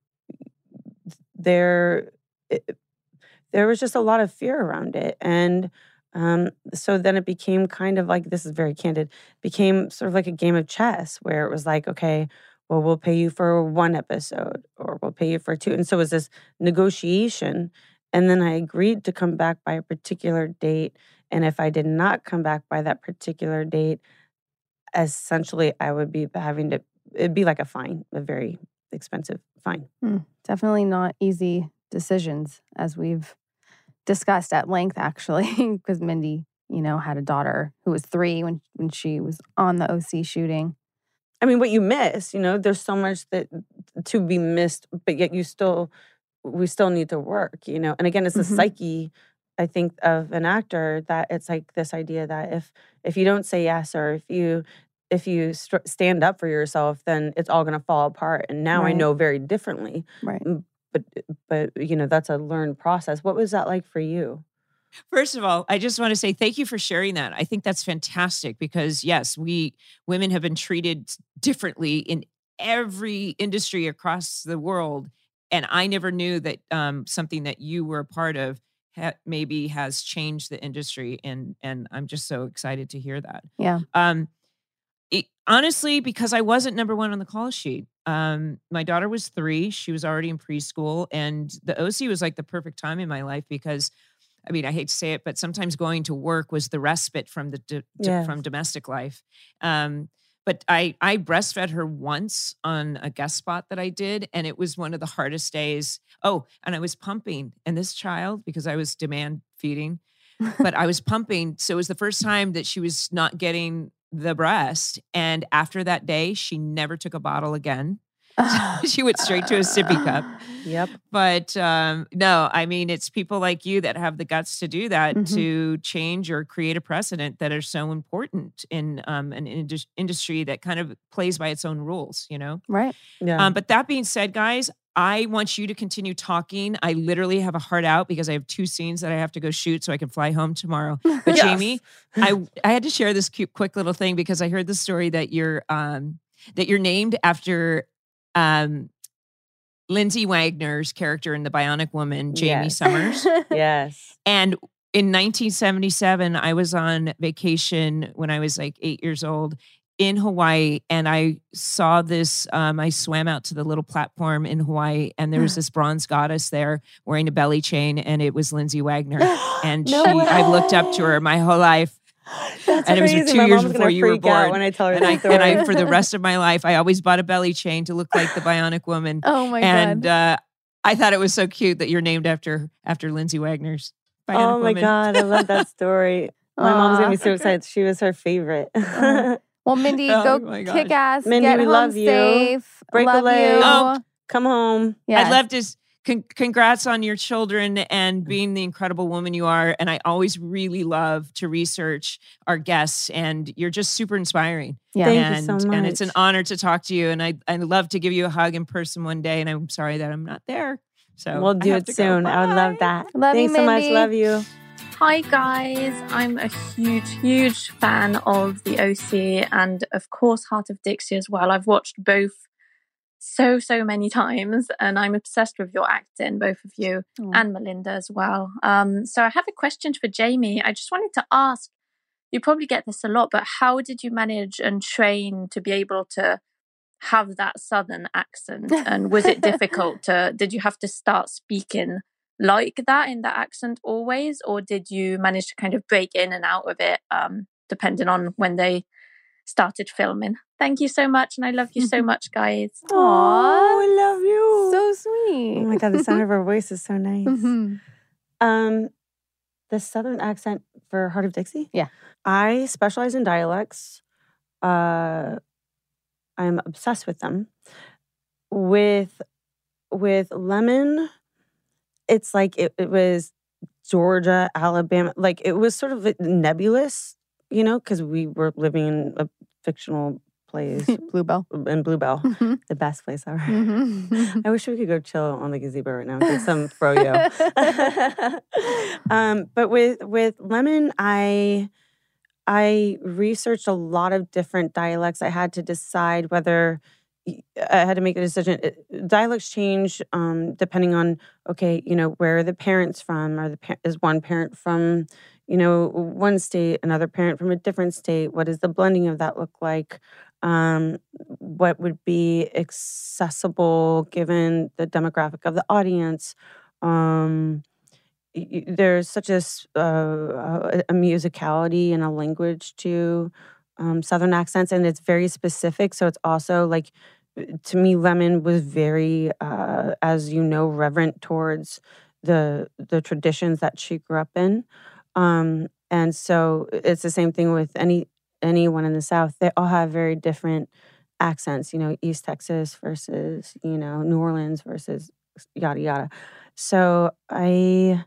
there, it, there was just a lot of fear around it. And um, so then it became kind of like, this is very candid, became sort of like a game of chess where it was like, okay, well, we'll pay you for one episode or we'll pay you for two. And so it was this negotiation. And then I agreed to come back by a particular date. And if I did not come back by that particular date, essentially I would be having to, it'd be like a fine, a very expensive fine. Mm, definitely not easy decisions, as we've discussed at length, actually, because Mindy, you know, had a daughter who was three when, when she was on the O C shooting. I mean, what you miss, you know, there's so much that to be missed, but yet you still, we still need to work, you know? And again, it's the Mhm. psyche, I think, of an actor that it's like this idea that if if you don't say yes or if you if you st- stand up for yourself, then it's all going to fall apart. And now I Right. know very differently. Right. Mm, But, but you know, that's a learned process. What was that like for you? First of all, I just want to say thank you for sharing that. I think that's fantastic because, yes, we women have been treated differently in every industry across the world. And I never knew that um, something that you were a part of ha- maybe has changed the industry. And, and I'm just so excited to hear that. Yeah. Um, it, honestly, because I wasn't number one on the call sheet. Um, my daughter was three. She was already in preschool. And the O C was like the perfect time in my life because I mean, I hate to say it, but sometimes going to work was the respite from the do, Yes. from domestic life. Um, but I I breastfed her once on a guest spot that I did, and it was one of the hardest days. Oh, and I was pumping, and this child, because I was demand feeding, but I was pumping, so it was the first time that she was not getting the breast. And after that day, she never took a bottle again. She went straight to a sippy cup. Yep. But um, no, I mean, it's people like you that have the guts to do that, Mhm. to change or create a precedent that are so important in um, an indus- industry that kind of plays by its own rules, you know? Right. Yeah. Um, but that being said, guys, I want you to continue talking. I literally have a heart out because I have two scenes that I have to go shoot so I can fly home tomorrow. But Yes. Jamie, I I had to share this cute, quick little thing because I heard the story that you're um, that you're named after um, Lindsay Wagner's character in The Bionic Woman, Jamie Yes. Summers. Yes. And in nineteen seventy-seven, I was on vacation when I was like eight years old in Hawaii. And I saw this, um, I swam out to the little platform in Hawaii and there was this bronze goddess there wearing a belly chain and it was Lindsay Wagner. And No she, I've looked up to her my whole life. That's And it was crazy. two My years mom's before gonna you were freak out born. when I tell her And I, this story. and I, for the rest of my life, I always bought a belly chain to look like the Bionic Woman. Oh my and God. uh, I thought it was so cute that you're named after after Lindsay Wagner's Bionic Oh my Woman. God, I love that story. My mom's gonna be so Aw. excited. She was her favorite. Oh. Well, Mindy, Oh go my gosh. kick ass. Mindy, get we home love you. safe. Break a love leg. you. Oh. Come home. Yes. I'd love to. s- Con- congrats on your children and being the incredible woman you are. And I always really love to research our guests, and you're just super inspiring. Yeah. Thank and, you so And it's an much. honor to talk to you. And I I'd love to give you a hug in person one day. And I'm sorry that I'm not there. So We'll do I have it to go. soon. I would love Bye. that. Love you, Thanks so much. Mindy. Love you. Hi guys, I'm a huge, huge fan of The O C and of course Heart of Dixie as well. I've watched both so, so many times and I'm obsessed with your acting, both of you Aw. and Melinda as well. Um, so I have a question for Jamie. I just wanted to ask, you probably get this a lot, but how did you manage and train to be able to have that Southern accent? And was it difficult to, did you have to start speaking like that in that accent always, or did you manage to kind of break in and out of it um depending on when they started filming? Thank you so much, and I love you so much, guys. Oh, I love you. So sweet. Oh my God, the sound of her voice is so nice. Mhm. Um, the Southern accent for Heart of Dixie? Yeah. I specialize in dialects. Uh, I'm obsessed with them. With with Lemon, it's like it, it was Georgia, Alabama. Like it was sort of nebulous, you know, because we were living in a fictional place Bluebell. in Bluebell, Mhm. the best place ever. Mhm. I wish we could go chill on the gazebo right now and get some froyo. um, but with with Lemon, I I researched a lot of different dialects. I had to decide whether y- I had to make a decision. It- Dialects change um, depending on okay, you know, where are the parents from? Are the pa- is one parent from you know one state, another parent from a different state? What does the blending of that look like? Um, what would be accessible given the demographic of the audience? Um, y- y- there's such a, s- uh, a a musicality and a language to um, Southern accents, and it's very specific. So it's also like, uh, to me, Lemon was very, uh, as you know, reverent towards the the traditions that she grew up in, um, and so it's the same thing with any anyone in the South. They all have very different accents. You know, East Texas versus you know New Orleans versus yada yada. So I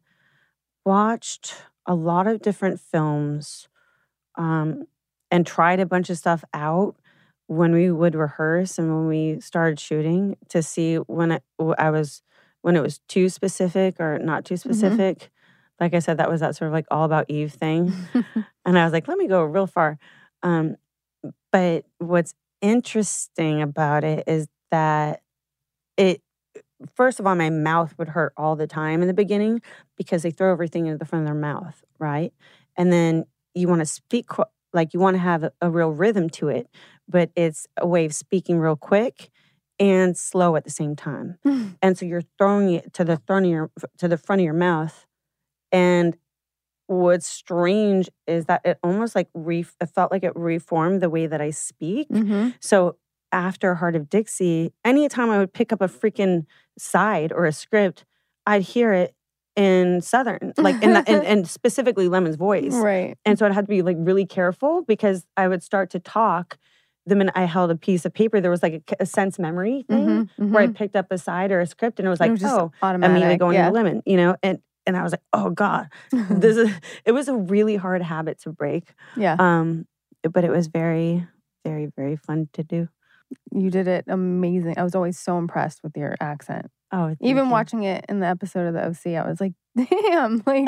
watched a lot of different films um, and tried a bunch of stuff out when we would rehearse and when we started shooting to see when it, w- I was when it was too specific or not too Mhm. specific. Like I said, that was that sort of like all about Eve thing, and I was like, let me go real far. Um, but what's interesting about it is that it first of all, my mouth would hurt all the time in the beginning because they throw everything into the front of their mouth, right? And then you want to speak qu- like you want to have a, a real rhythm to it, but it's a way of speaking real quick and slow at the same time. And so you're throwing it to the front of your to the front of your mouth. And what's strange is that it almost like re- it felt like it reformed the way that I speak. Mhm. So after Heart of Dixie, anytime I would pick up a freaking side or a script, I'd hear it in Southern, like in that, and, and specifically Lemon's voice. Right. And so I'd have to be like really careful because I would start to talk. The minute I held a piece of paper, there was like a, a sense memory thing Mhm. where I Mhm. picked up a side or a script, and it was It like, was just oh, immediately automatic. going Yeah. into Lemon, you know, and and I was like, oh God, this is. It was a really hard habit to break, Yeah. um, but it was very, very, very fun to do. You did it amazing. I was always so impressed with your accent. Oh, thank Even you. watching it in the episode of the O C, I was like, damn, like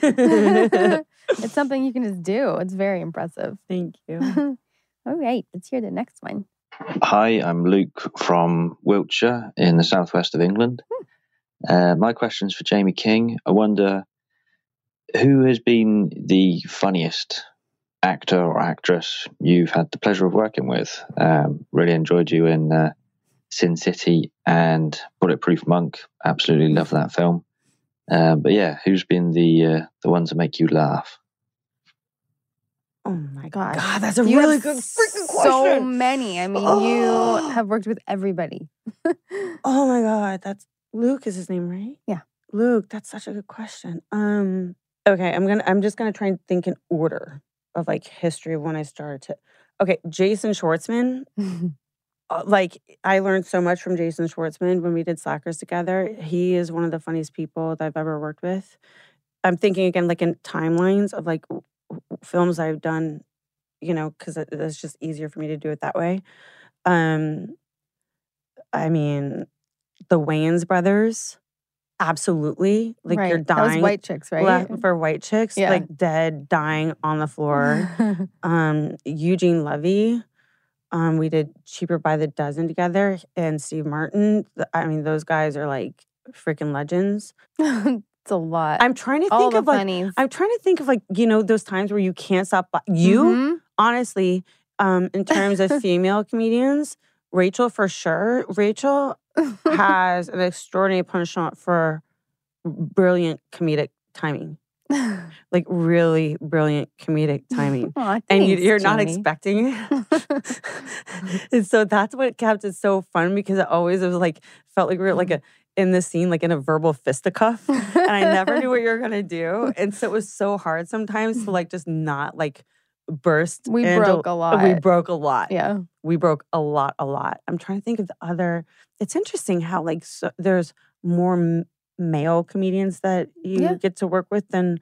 it's something you can just do. It's very impressive. Thank you. All right, let's hear the next one. Hi, I'm Luke from Wiltshire in the southwest of England. Uh, my question's for Jamie King. I wonder who has been the funniest actor or actress you've had the pleasure of working with? Um, really enjoyed you in uh, Sin City and Bulletproof Monk. Absolutely love that film. Uh, but yeah, who's been the uh, the ones that make you laugh? Oh my God, Gosh. that's a You really have good freaking So question. many. I mean, Oh. you have worked with everybody. Oh my God, that's Luke is his name, right? Yeah. Luke, that's such a good question. Um, okay, I'm gonna I'm just gonna try and think in order of like history of when I started to. Okay, Jason Schwartzman. uh, Like I learned so much from Jason Schwartzman when we did Slackers together. He is one of the funniest people that I've ever worked with. I'm thinking again, like in timelines of like w- w- films I've done, you know, because it, it's just easier for me to do it that way. Um, I mean, the Wayans brothers, absolutely. Like right. you're dying. That was White Chicks, right? Left for White Chicks, Yeah. like dead, dying on the floor. um, Eugene Levy. Um, we did Cheaper by the Dozen together, and Steve Martin. I mean, those guys are like freaking legends. It's a lot. I'm trying to All think the of like funnies. I'm trying to think of like, you know, those times where you can't stop. You Mhm. honestly, um, in terms of female comedians, Rachel for sure. Rachel has an extraordinary penchant for brilliant comedic timing. Like really brilliant comedic timing. Aw, and you, thanks, you're not Jamie. expecting it. And so that's what kept it so fun because it always was like, felt like we were like a, in the scene, like in a verbal fisticuff. And I never knew what you were going to do. And so it was so hard sometimes to like just not like burst. We into- broke a lot. We broke a lot. Yeah. We broke a lot, a lot. I'm trying to think of the other. It's interesting how like so, there's more m- male comedians that you Yeah. get to work with than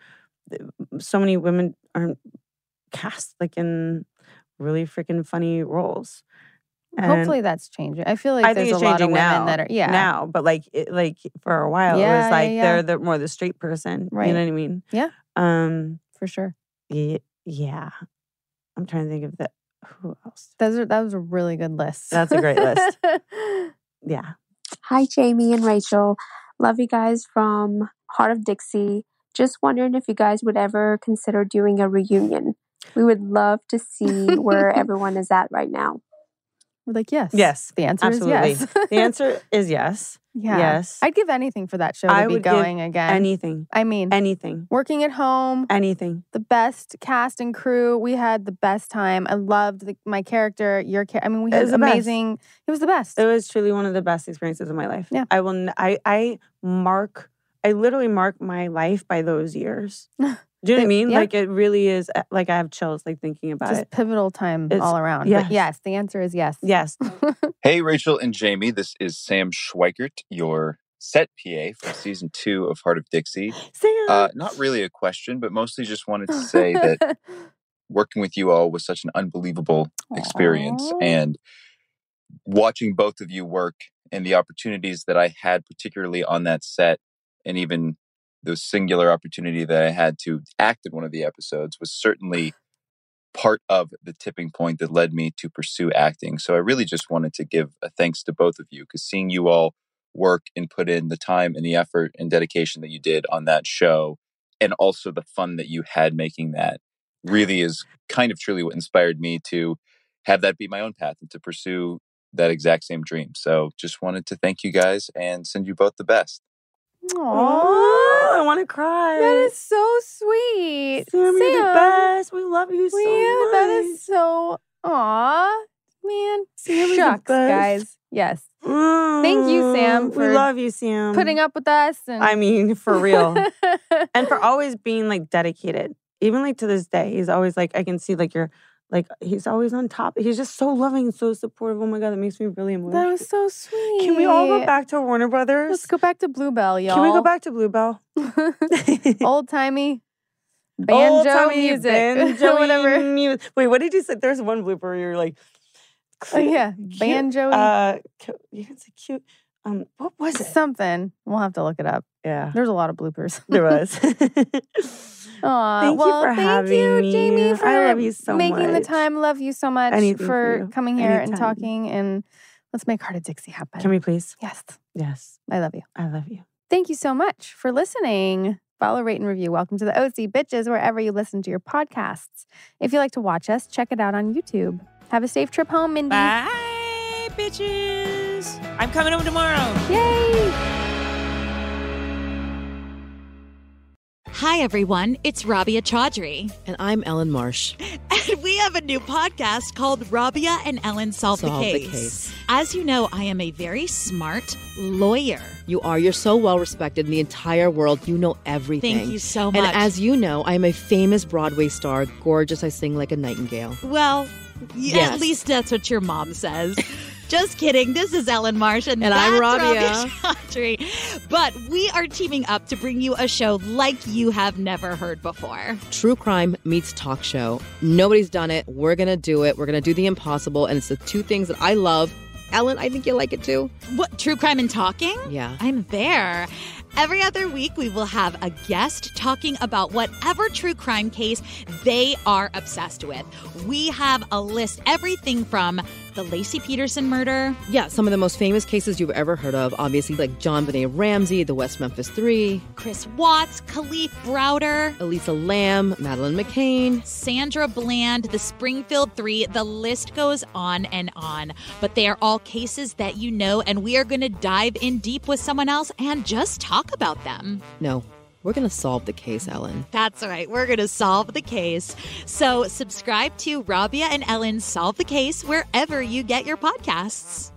so many women aren't cast like in really freaking funny roles. And Hopefully that's changing. I feel like I there's think it's a lot of changing women now. that are yeah. now, but like it, like for a while it Yeah, was like yeah, yeah. they're the more the straight person. Right. You know what I mean? Yeah. Um. For sure. Ye- Yeah. I'm trying to think of the who else. Those are that was a really good list. That's a great list. Yeah. Hi, Jamie and Rachel. Love you guys from Heart of Dixie. Just wondering if you guys would ever consider doing a reunion. We would love to see where everyone is at right now. We're like, yes. Yes. The answer Absolutely. is yes. The answer is yes. Yeah. Yes. I'd give anything for that show to I be would give going again. Anything. I mean, Anything. working at home, Anything. the best cast and crew. We had the best time. I loved the, my character, your character. I mean, we It had was the best. amazing. It was the best. It was truly one of the best experiences of my life. Yeah. I will. n- I I mark. I literally mark my life by those years. Do you know what I mean? Yeah. Like it really is. uh, Like I have chills. Like thinking about Just it. pivotal time It's- all around. yes. But yes, the answer is yes. Yes. Hey, Rachel and Jamie. This is Sam Schweikert, your set P A from season two of Heart of Dixie. Sam. Uh, not really a question, but mostly just wanted to say that working with you all was such an unbelievable experience. Aw. And watching both of you work and the opportunities that I had, particularly on that set, and even the singular opportunity that I had to act in one of the episodes was certainly part of the tipping point that led me to pursue acting. So I really just wanted to give a thanks to both of you because seeing you all work and put in the time and the effort and dedication that you did on that show, and also the fun that you had making that, really is kind of truly what inspired me to have that be my own path and to pursue that exact same dream. So just wanted to thank you guys and send you both the best. Oh, I want to cry. That is so sweet. Sam, you're the Sam, best. We love you so we- much. That is so, aw, man. Sam is the Shucks, best. guys. Yes. Thank you, Sam, Mm, for we love you, Sam. Putting up with us. And I mean, for real. And for always being like dedicated. Even like to this day, he's always like, I can see like you're like, he's always on top. He's just so loving and so supportive. Oh my God, that makes me really emotional. that was so sweet. Can we all go back to Warner Brothers? Let's go back to Bluebell, y'all. Can we go back to Bluebell? Old timey banjo Old-timey music. banjo-y Whatever. mu- Wait, what did you say? There's one blooper where you're like, Oh, yeah. cute, Banjo. Uh, cu- you can say cute. Um, what was it? Something. We'll have to look it up. Yeah, There's a lot of bloopers. there was. Aw, Thank you well, for thank having you, me. Jamie, for I love you so making the much. time. Love you so much Anything for for you. coming here and Anytime. talking. And let's make Heart of Dixie happen. Can we please? Yes. Yes, I love you. I love you. Thank you so much for listening. Follow, rate, and review. Welcome to the O C Bitches, wherever you listen to your podcasts. If you like to watch us, check it out on YouTube. Have a safe trip home, Mindy. Bye, bitches. I'm coming home tomorrow. Yay! Hi, everyone. It's Rabia Chaudhry. And I'm Ellen Marsh. And we have a new podcast called Rabia and Ellen Solve, Solve the, the case. Case. As you know, I am a very smart lawyer. You are. You're so well respected in the entire world. You know everything. Thank you so much. And as you know, I'm a famous Broadway star. Gorgeous. I sing like a nightingale. Well, y- Yes. at least that's what your mom says. Just kidding. This is Ellen Marsh, and, And that's I'm Rabia. Chaudhry. But we are teaming up to bring you a show like you have never heard before. True crime meets talk show. Nobody's done it. We're going to do it. We're going to do the impossible. And it's the two things that I love. Ellen, I think you like it too. What, true crime and talking? Yeah. I'm there. Every other week, we will have a guest talking about whatever true crime case they are obsessed with. We have a list, everything from the Lacey Peterson murder. Yeah, some of the most famous cases you've ever heard of, obviously, like John Benet Ramsey, the West Memphis Three, Chris Watts, Khalif Browder, Elisa Lam, Madeleine McCain, Sandra Bland, the Springfield Three. The list goes on and on. But they are all cases that you know, and we are going to dive in deep with someone else and just talk about them. No. We're going to solve the case, Ellen. That's right. We're going to solve the case. So subscribe to Rabia and Ellen Solve the Case wherever you get your podcasts.